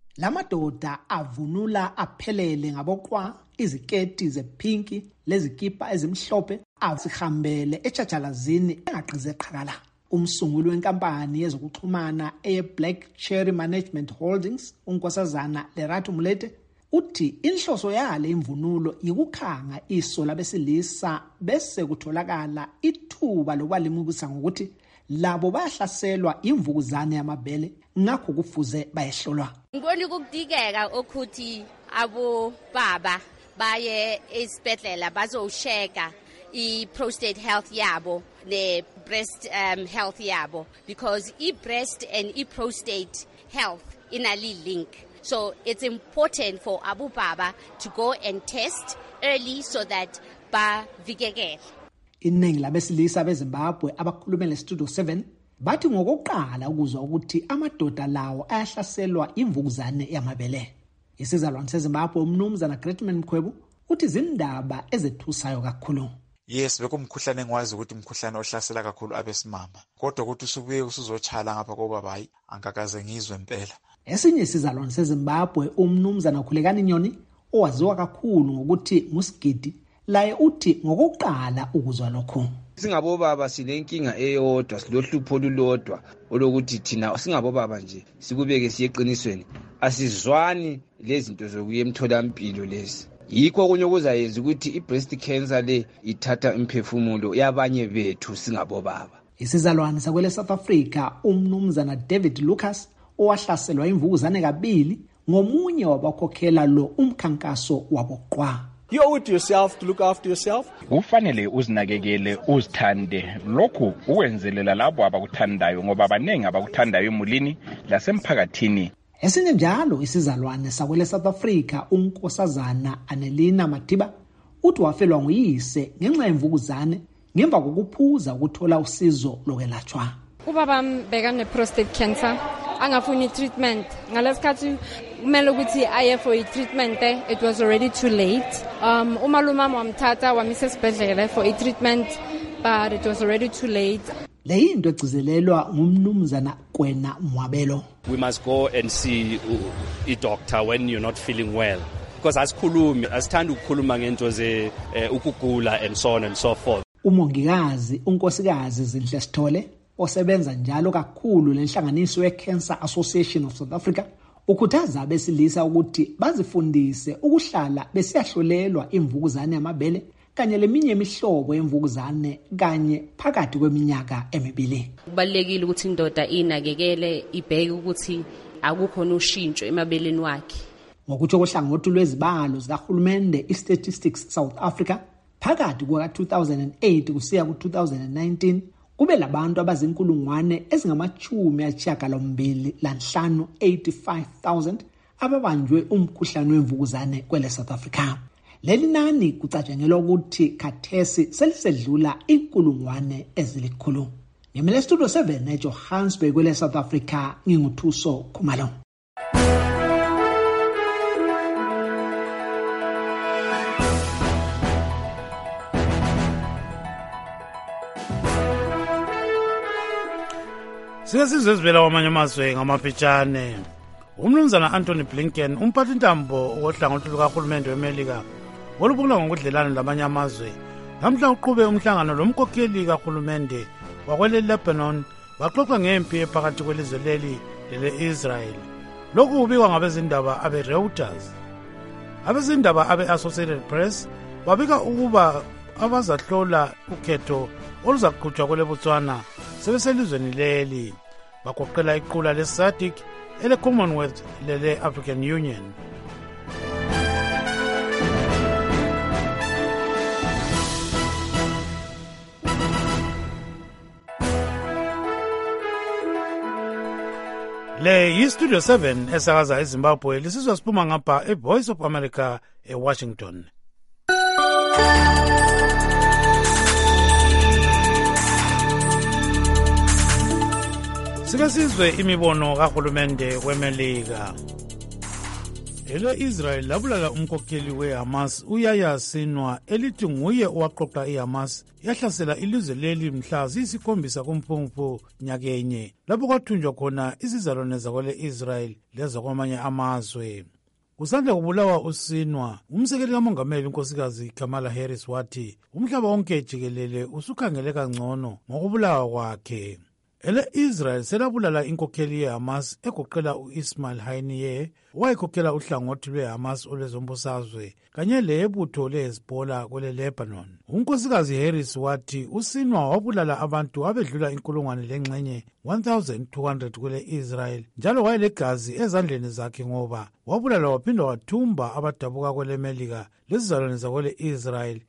Lamadoda avunula aphelele ngaboqwa, iziketi zepinki lezikipa ezimhlophe azihambele echajalazini engaqhize qhakala. Umsunguli wenkampani yezokuxhumana eBlack Cherry Management Holdings, unkosazana Lerato Mulete, uthi inhloso yale imvunulo yikukhanga iso labesilisa bese kutholakala ithuba lokwalimukisa ngokuthi labo bahlaselwa imvukuzane yamabele ngakho kufuze bayehlolwa. Ngibona ukudikeka ukuthi abo baba baye esibhedlela bazosheka i-prostate health yabo ne-breast health yabo because i-breast and i-prostate health inali link. So it's important for Abu Baba to go and test early so that bavikeke. Iningi labesilisa beZimbabwe abakhulumele Studio 7 bathi ngokuqala ukuzwa ukuthi amadoda lawo ayahlaselwa imvukuzane yamabele. Isizalwane seZimbabwe umnumzana Gretman Mkhwebu uthi zindaba ezethusayo kakhulu. Yes, bekumkhuhlane engwazi ukuthi umkhuhlane ohlasela kakhulu abesimama. Kodwa ukuthi usubuye usuzotshala ngapha kobaba hayi angakaze ngizwe impela. Esinye isizalwane seZimbabwe umnumzana Khulekani Nyoni owaziwa kakhulu ngokuthi ngusigidi laye uthi ngokuqala ukuzwa lokho. Singabobaba sinenkinga eyodwa silohlupho olulodwa olokuthi thina singabobaba nje sikubeke siyeqinisweni asizwani lezinto zokuya emtholampilo lezi. Yikho okunye okuzayenza ukuthi i-breast cancer le ithatha imphefumulo yabanye bethu singabobaba. Isizalwane sakwele South Africa umnumzana David Lucas owahlaselwa imvukuzane kabili ngomunye wabakhokhela lo umkhankaso waboqwa. You owe it to yourself to look after yourself. Kufanele uzinakekele uzithande lokhu ukwenzelela labo abakuthandayo ngoba abanengi abakuthandayo emulini lasemphakathini. Esinye njalo isizalwane sakwele South Africa unkosazana Anelina Matiba uthi wafelwa nguyise ngenxa yemvukuzane ngemva kokuphuza ukuthola usizo lokwelatshwa. Ubaba mbeka ne-prostate cancer angafuni treatment ngalesikhathi kumele ukuthi aye for i-treatment it was already too late. Umalume wamthatha wamisa esibhedlela for i-treatment but it was already too late. Leyinto egcizelelwa ngumnumzana Kwena Mwabelo. We must go and see a doctor when you're not feeling well because asikhulumi asithanda ukukhuluma ngento ze ukugula and so on and so forth. Umongikazi unkosikazi Zinhle Sithole osebenza njalo kakhulu lenhlanganiso ye-Cancer Association of South Africa ukhuthaza abesilisa ukuthi bazifundise ukuhlala besiyahlolelwa imvukuzane yamabele kanye leminye imihlobo yemvukuzane kanye phakathi kweminyaka emibili. Kubalekile ukuthi indoda inakekele ibheke ukuthi akukho noshintsho emabeleni wakhe. Ngokuthi kohlangothi lwezibalo zikahulumende i-Statistics South Africa phakathi kuka-2008 kusiya ku-2019 kube labantu abazinkulungwane ezingama-85,000 ababanjwe umkhuhlane wemvukuzane kwele South Africa. Leli nani kucatshangelwa ukuthi khathesi selisedlula inkulungwane ezilikhulu. Ngimele Studio 7 eJohannesburg kwele South Africa nginguthuso Khumalo. Siyasizwe sivela kwamanye amazwe ngamaphetshane. Umnumzana Anthony Blinken umphathintambo ohlangothi lukahulumende weMelika olubukela ngokudlelana lamanye amazwe namhla uqhube umhlangano lomkhokheli kahulumende wakwele Lebanon baxoxa ngempi ephakathi kwelizwe leli lele-Israel. Lokhu kubikwa ngabezindaba abe-Reuters. Abezindaba abe-Associated Press babika ukuba abazahlola ukhetho oluzaqhutshwa kwele Botswana sebeselizweni leli bagoqela iqula le-SADC ele-Commonwealth lele-African Union. Le yi-Studio 7 esakaza eZimbabwe lisizwa siphuma ngapha eVoice of America eWashington. Sike sizwe imibono kahulumende weMelika. Ele-Israel labulala umkhokheli we-Hamas uYahya Sinwar elithi nguye owaqoqa iHamas yahlasela ilizwe leli mhla ziyisikhombisa kuMfumfu nyakenye lapho kwathunjwa khona izizalwane zakwele-Israel lezakwamanye amazwe. Kusanda kubulawa uSinwar, umsekeli kamongameli unkosikazi Kamala Harris wathi umhlaba wonke jikelele usukhangele kangcono ngokubulawa kwakhe. Ele-Israel selabulala inkokheli yeHamas egoqela u-Ismail Haniyeh owayekhokhela uhlangothi lweHamas olwezombusazwe kanye lebutho leHezbollah kwele Lebanon. Unkosikazi Harris wathi uSinwar wabulala abantu abedlula 1,200 kwele-Israel njalo wayelegazi ezandleni zakhe ngoba wabulala waphinda wathumba abadabuka kwele-Melika lezizalwane zakwele-Israel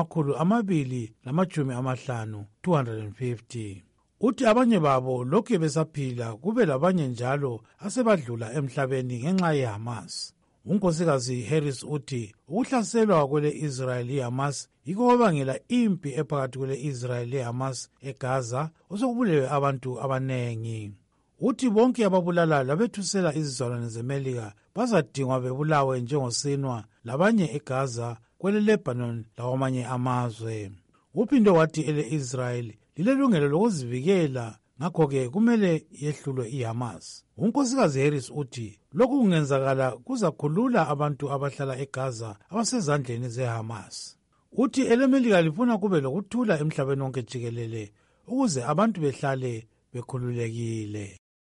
abangama250 250. Uthi abanye babo lokhu besaphila kube labanye njalo asebadlula emhlabeni ngenxa yeHamas. Unkosikazi Harris uthi ukuhlaselwa kwele-Israel iHamas yikho kwabangela impi ephakathi kwele-Israel leHamas eGaza osokubulewe abantu abanengi. Uthi bonke ababulala labethusela izizalwane zeMelika bazadingwa bebulawe njengoSinwar labanye eGaza kwele Lebanon lawamanye amazwe. Uphinde wathi ele-Israel lilelungelo lokuzivikela ngakho-ke kumele yehlulwe iHamas. Unkosikazi Harris uthi lokhu kungenzakala kuzakhulula abantu abahlala eGaza abasezandleni zeHamas. Uthi eleMelika lifuna kube lokuthula emhlabeni wonke jikelele ukuze abantu behlale bekhululekile.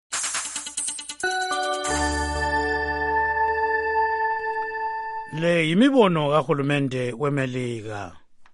Le yimibono kahulumende weMelika.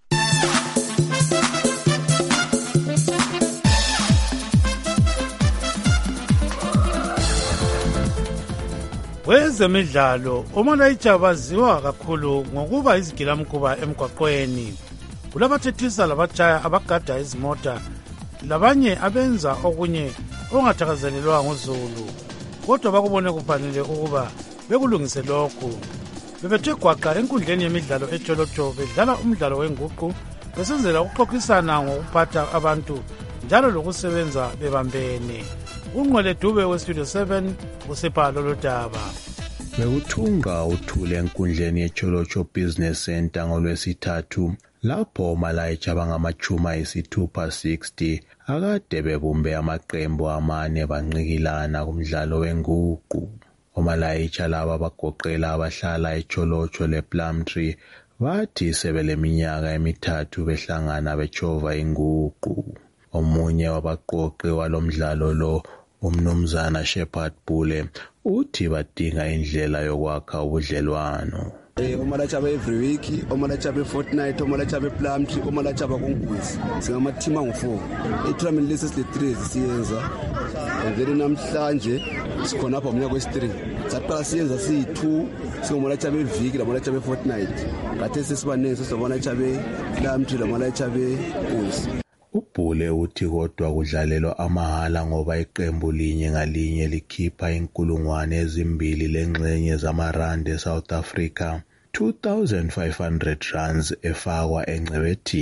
Kwezemidlalo oMalaitsha baziwa kakhulu ngokuba izigilamkhuba emgwaqweni. Kulabathethisa labatshaya abagada izimota labanye abenza okunye ongathakazelelwa ngozulu. Kodwa bakubone kufanele ukuba bekulungise lokhu. Bebethe gwaqa enkundleni yemidlalo eTsholotsho bedlala umdlalo wenguqu besenzela ukuxoxisana ngokuphatha abantu njalo lokusebenza bebambene. Ungqwele Dube weStudio 7 usipha lolu daba. Bekuthunga uthule enkundleni yeTsholotsho Business Center ngolwesithathu lapho oMalaitsha abangama-60 akade bebumbe amaqembu amane banqikilana kumdlalo wenguqu. OMalaitsha laba bagoqela abahlala eTsholotsho lePlumtree bathi sebeleminyaka emithathu behlangana betshova inguqu. Omunye wabaqoqi walomdlalo lo umnumzana Shepherd Bule uthi badinga indlela yokwakha ubudlelwano. OMalaitsha every week, OMalaitsha fortnight, OMalaitsha Plumtree, OMalaitsha kongwisi. Singamateam angu4. Itournament lesi sile3 siyenza. Vele namhlanje sikhona apha umnyaka wesi3. Saqala siyenza siyi2, singoMalaitsha beviki laMalaitsha fortnight. Kade sesibanenge sesiboMalaitsha Plumtree laMalaitsha kongwisi. Ubhule uthi kodwa kudlalelwa amahala ngoba iqembu linye ngalinye likhipha 2,000 lengxenye zamarandi eSouth Africa, 2,500 rands efakwa engcebethini.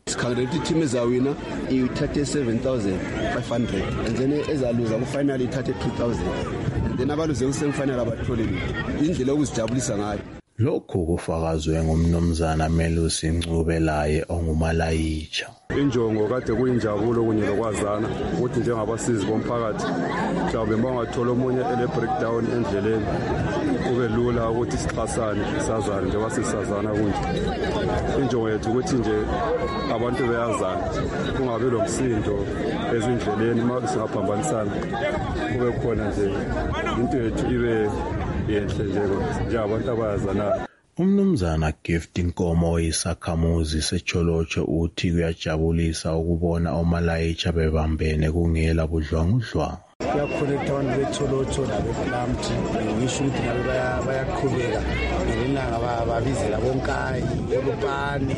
Sikhangela ukuthi team ezawina ithathe 7,500 and then ezaluza ku-final ithathe 2,000 and then abaluze ku-semi-final abathole indlela yokuzijabulisa ngayo. Lokhu kufakazwe ngumnumzana Melusi Ncube laye ongumalayitsha. Injongo kade kuyinjabulo kunye lokwazana ukuthi njengabasizi bomphakathi mhlawumbe bangathola omunye ele-breakdown endleleni kube lula ukuthi sixhasane sazane njengoba sisazana kunje. Injongo yethu ukuthi nje abantu beyazana kungabi lo msindo ezindleleni uma singaphambanisana kube khona nje into yethu ibe yenhle nje abantu abayazana. Umnumzana Gift Nkomo oyisakhamuzi seCholotsho uthi kuyajabulisa ukubona omalayitsha bebambene kungela budlwangudlwangu. Kuyakhonekta abantu beCholotsho labePlamti ngisho ukuthi nabo bayaqhubeka ngelanga babizela bonkayi elupane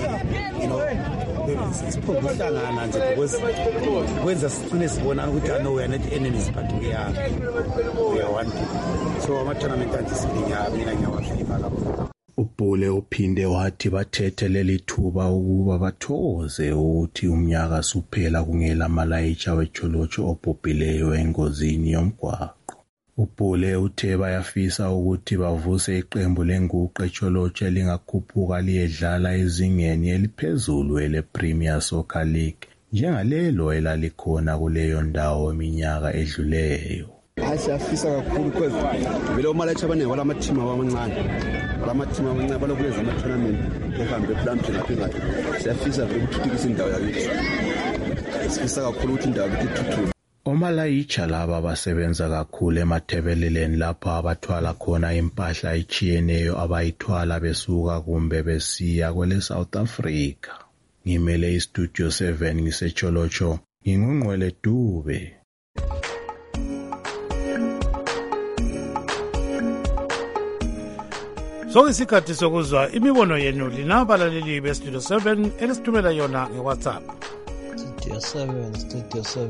siphoqa ukuhlangana nje kwenza sigcine sibona ukuthi we are not enemies but we are one people. So ama-tournament antisiphinya mina ngiyawafima kakhulu. Ubhule uphinde wathi bathethe leli thuba ukuba bathokoze ukuthi umnyaka suphela kungela malayitsha weCholotsho obhubhileyo engozini yomgwaqo. Ubhule uthe bayafisa ukuthi bavuse iqembu lenguqu eCholotsho elingakhuphuka liyedlala ezingeni eliphezulu ele-Premier Soccer League njengalelo elalikhona kuleyo ndawo eminyaka edluleyo. Siyafisa kakhulu because vele omalayitsha abaningi balamathima amancane balokwenza ama-tournament ehambe ePlamti lapha. Siyafisa vele ukuthuthukisa indawo yakithi. Sifisa kakhulu ukuthi indawo yakithi ithuthuke. Omalayitsha laba basebenza kakhulu emathebeleleni lapho abathwala khona impahla echiyeneyo abayithwala besuka kumbe besiya kwele South Africa. Ngimele iStudio 7 ngiseCholotsho, ngingungqwele Dube. Sokuyisikhathi sokuzwa imibono yenu linabalaleli beStudio 7 elisithumela yona ngeWhatsApp. Studio 7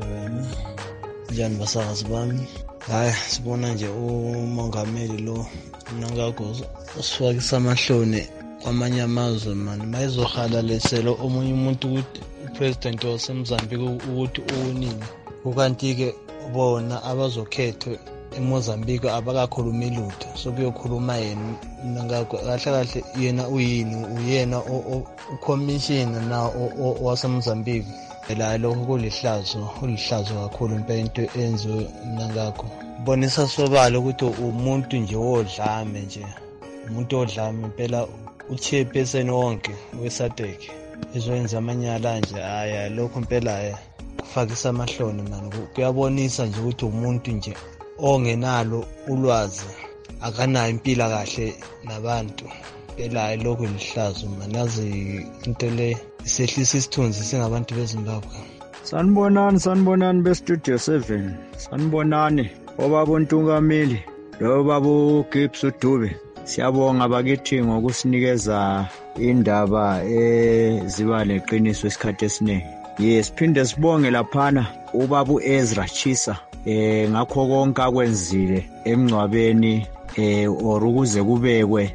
njani basakazi bami? Hayi sibona nje umongameli lo Mnangagwa usifakisa amahloni kwamanye amazwe mani mayizohalalisela omunye umuntu ukuthi upresident waseMozambique ukuthi uwinile. Kukanti ke bona abazokhethwa eMozambique abakakhulumi lutho sokuyokhuluma yena Mnangagwa kahle yena uyini uyena ucommissioner na waseMozambique. La lokho kulihlazo kakhulu impela into enziwe Mnangagwa. Bonisa sobala ukuthi umuntu nje wodlame nje. Umuntu odlame impela uchairperson wonke weSADC. Ezoyenza amanyala nje haya lokho impela kufakisa amahloni mani. Kuyabonisa nje ukuthi umuntu nje ongenalo ulwazi akanayo impilo kahle nabantu. Phela lokho lihlazo mani yazi into le isehlisa isithunzi singabantu beZimbabwe. Sanibonani beStudio 7. Sanibonani obaba Ntungameli lo baba Gibbs uDube. Siyabonga bakithi ngokusinikeza indaba eziba leqiniso isikhathi esiningi. Yes, phinde sibonge laphana ubaba uEzra Chisa ngakho konke akwenzile emncwabeni or ukuze kubekwe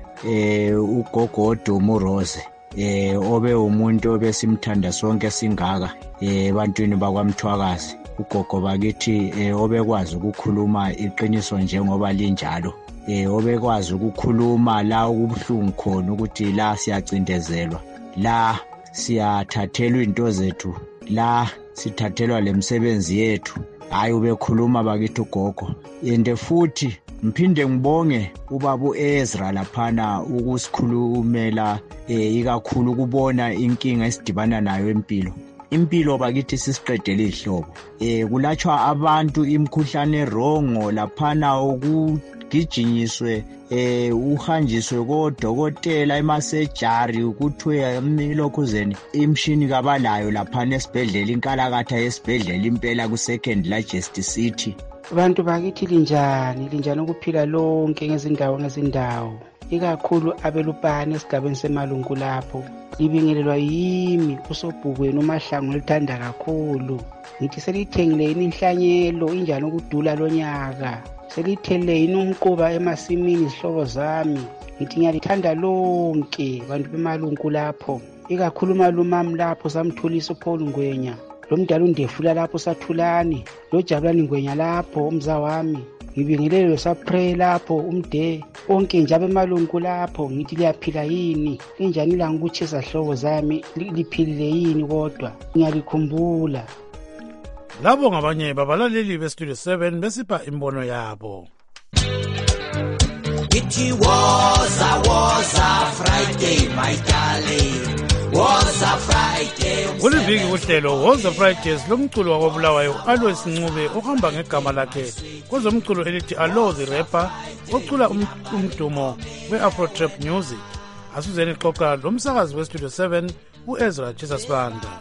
ugogo Odumo Rose obe umuntu obesimthanda sonke singaka ebantwini bakwaMthwakazi. Ugogo bakithi obekwazi ukukhuluma iqiniso njengoba linjalo. Obekwazi ukukhuluma la ukubuhlungu khona ukuthi la siyacindezelwa, la siyathathelwa into zethu, la sithathelwa lemsebenzi yethu. Hayi ubekhuluma bakithi ugogo. Ende futhi mphinde ngibonge ubaba uEzra laphana ukusikhulumela ikakhulu kubona inkinga esidibana nayo empilo. Impilo bakithi sisiqedele ihlobo. Kulatshwa abantu imkhuhlane erongo laphana ukugijinyiswe uhanjiswe kodokotela emasejari ukuthiwe imilokhuzeni imshini kabalayo laphana esibhedlela inkalakatha yesibhedlela impela ku second largest city. Abantu bakithi linjani ukuphila lonke ngezindawo ikakhulu abelupane esigabeni semalungu lapho. Libingelelwa yimi usobhukweni uMahlangu lithanda kakhulu. Ngithi selithengile inhlanyelo injani ukudula lonyaka. Selithelele inumquba emasimini izihlobo zami. Ngithi ngiyalithanda lonke bantu bemalungu lapho. ikakhulu umalumami lapho samthulisa uPaul Ngwenya, lo mdala undefula lapho sathulani, lo Jabulani Ngwenya lapho umza wami, ngibingelelo sapray lapho umde onke nje abemalungu lapho ngithi liyaphila yini, linjani la ngikuchesa hlobo zami, liphilile yini kodwa ngiyalikhumbula. Labo ngabanye babalaleli beStudio 7 besipha imbono yabo. It was a Friday, my darling. Was a Friday. Kuliviki kuhlelo Was a Friday lomculo wakobulawayo Alois Ncube ohamba ngegama lakhe kwezomculo elithi Allo the Rapper ocula umdumo we-Afro Trap Music. Asuzeni xoxa lomsakazi weStudio 7 uEzra Jesus Banda.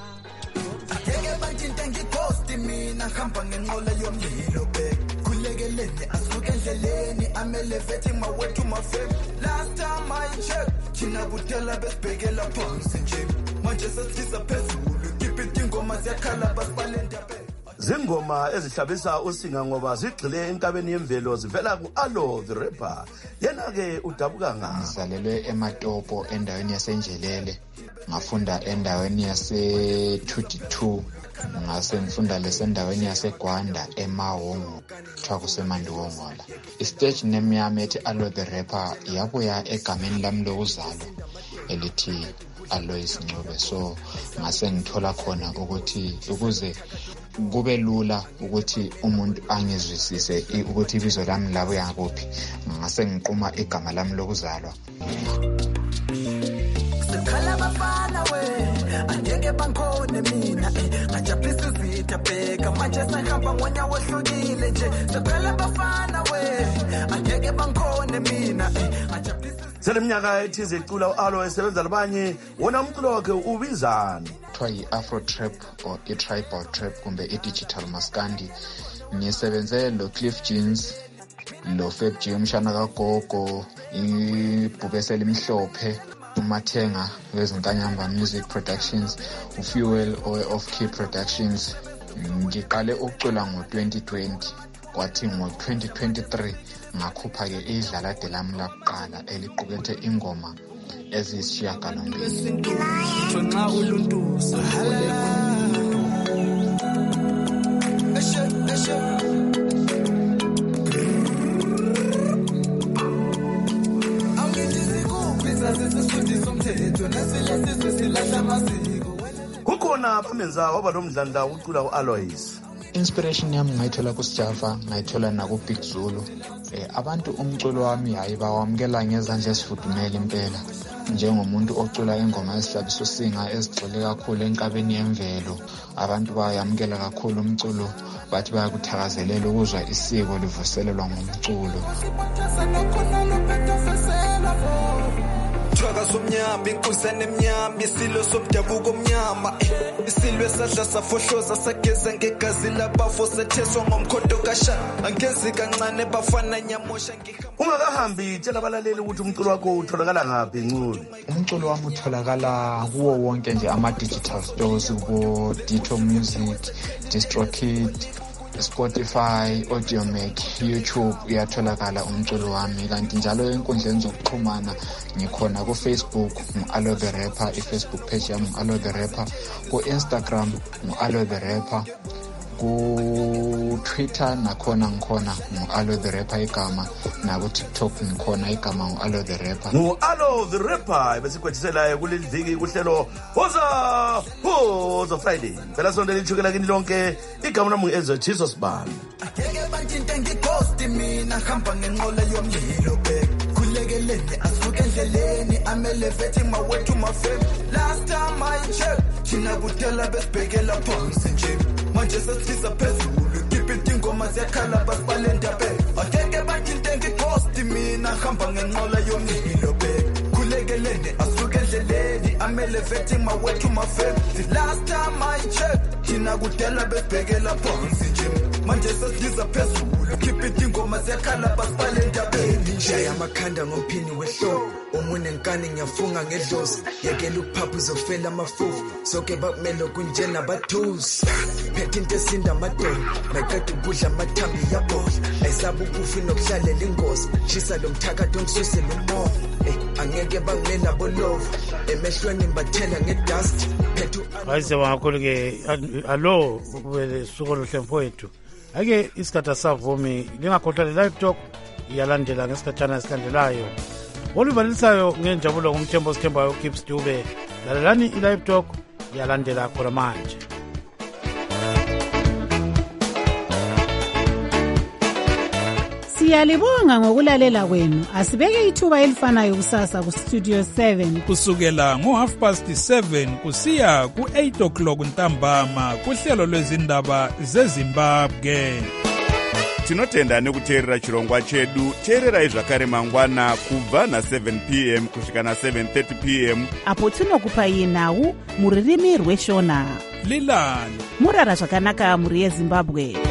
I'm elevating my way to my fame. Last time I checked, China would tell us begela pumps and gym. Manchester is a pencil. Keep it in Goma Zakala, but Valenda. Zingoma ezihlabisa usinga ngoba zigxile enkabeni yemvelo zivela ku-Allo the Rapper. Yena-ke udabuka nga. Ngizalelwe eMatopo endaweni yaseNjelele. Ngafunda endaweni yase-22. Ngase ngifunda lesendaweni yaseGwanda eMahongo kuthiwa kuseMandiwongola. I-stage name yami ethi Allo the Rapper yabuya egameni lami lokuzalwa elithi Alois Ncube. So ngase ngithola khona ukuthi ukuze kube lula ukuthi umuntu angizwisise ukuthi ibizo lami labuya kuphi, ngase ngiquma igama lami lokuzalwa. Sikhala bafana we angeke bangikhone mina ngajabulisa izitha bheka manje sahamba ngonya wohlukile nje sikhala bafana we angeke bangikhone mina ngajabulisa seleminyaka ethize icula uAllo esebenza labanye wona umculo wakhe ubizani kuthiwa yi-Afro Trap or i-Tribal Trap kumbe i-Digital Maskandi. Ngisebenze lo Cliff Jeans, lo Fab J umshana kagogo, ibhubesela imhlophe, uMathenga wezinkanyamba Music Productions, uFuel of Key Productions. Ngiqale ukucula ngo-2020 kwathi ngo-2023 ngakhupha-ke idlalade lami lakuqala eliqukethe ingoma eziyisishiyagalombili. Nxa uluntuza kukhona abamenza waba nomdlandla ucula uAlois. Inspiration yami ngayithola kuSjava, ngayithola nakuBig Zulu. Abantu umculo wami hayi bawamkela ngezandla ezifudumele impela. Njengomuntu ocula ingoma ezihlabiso singa ezigcwele kakhulu enkabeni yemvelo, abantu bayamkela kakhulu umculo, bathi bayakuthakazelela ukuzwa isiko livuselelwa ngomculo. Thwaka somnyama inkuzane emnyama isilo sobdabuko omnyama isilo esadla safohloza sageza ngegazi labafo setheswa ngomkhondo kasha angezi kancane bafana nyamosha ungakahambi tshela abalaleli ukuthi umculo wakho utholakala ngaphi Ncube? Umculo wami utholakala kuwo wonke nje ama-digital stores kubo Ditto Music, DistroKid, Spotify, Audiomack, YouTube uyatholakala umculo wami. Kanti njalo enkundleni zokuxhumana ngikhona ku-Facebook ngu-Allo the Rapper, i-Facebook page yami ngu-Allo the Rapper, ku-Instagram ngu-Allo the Rapper, ku-Twitter nakhona ngikhona ngu-Allo the Rapper igama, naku-TikTok ngikhona igama ngu-Allo the Rapper. Ngu-Allo the Rapper besikwetiselayo kuleli viki kuhlelo Woza Friday. Phela sonto lithukela kini lonke igama lami ngu-Ezra Jesus Banda. Angeke bantinte ngighosti mina hamba ngenqola yomlilo kulekelele asuke endleleni I'm elevating my way to my fame. Last time I checked China kudala besibhekela phansi nje manje sesifisa phezulu keep ingoma ziyakhala basibalenda be angeke bantinte ngighosti mina hamba ngenqola yomlilo kulekelele asuke endleleni I'm elevating my way to my fame. The last time I checked China kudala besibhekela phansi nje manje sesifisa phezulu keep ingoma ziyakhala basibalenda be shaya amakhanda ngomphini wehlobo umune nkani ngiyafunga ngedlozi yekela ukuphapha uzofela amafufu soke bakumele kunjena bathusi phethe into esinda amadolo naqeda ukudla amathambi yabola ayisaba ukufa nokuhlalela ingozi shisa lo mthakathi ongisusela umoya angeke bangimela bolovu emehlweni mbathela ngedust phethe ayise wangakhulu-ke alo ubele suku oluhle mfowethu ake isikhathi asavumi lingakhohlwa le-live talk iyalandela ngesikhatshana esilandelayo oluvalisayo ngenjabulo ngumthembo sithembayo Gibbs Dube lalelani i-live talk iyalandela khona manje. Siyalibonga ngokulalela kwenu. Asibeke ithuba elifanayo kusasa ku Studio 7 kusukela ngo7:30 kusiya ku8 o'clock ntambama kuhlelo lwezindaba zeZimbabwe. Tinotenda nekuteerera chirongwa chedu. Teererai zvakare mangwana kubva na7 p.m. kusvika na7:30 p.m. apo tinokupai nhau muririmi rweshona. Lilani murara zvakanaka muri yeZimbabwe.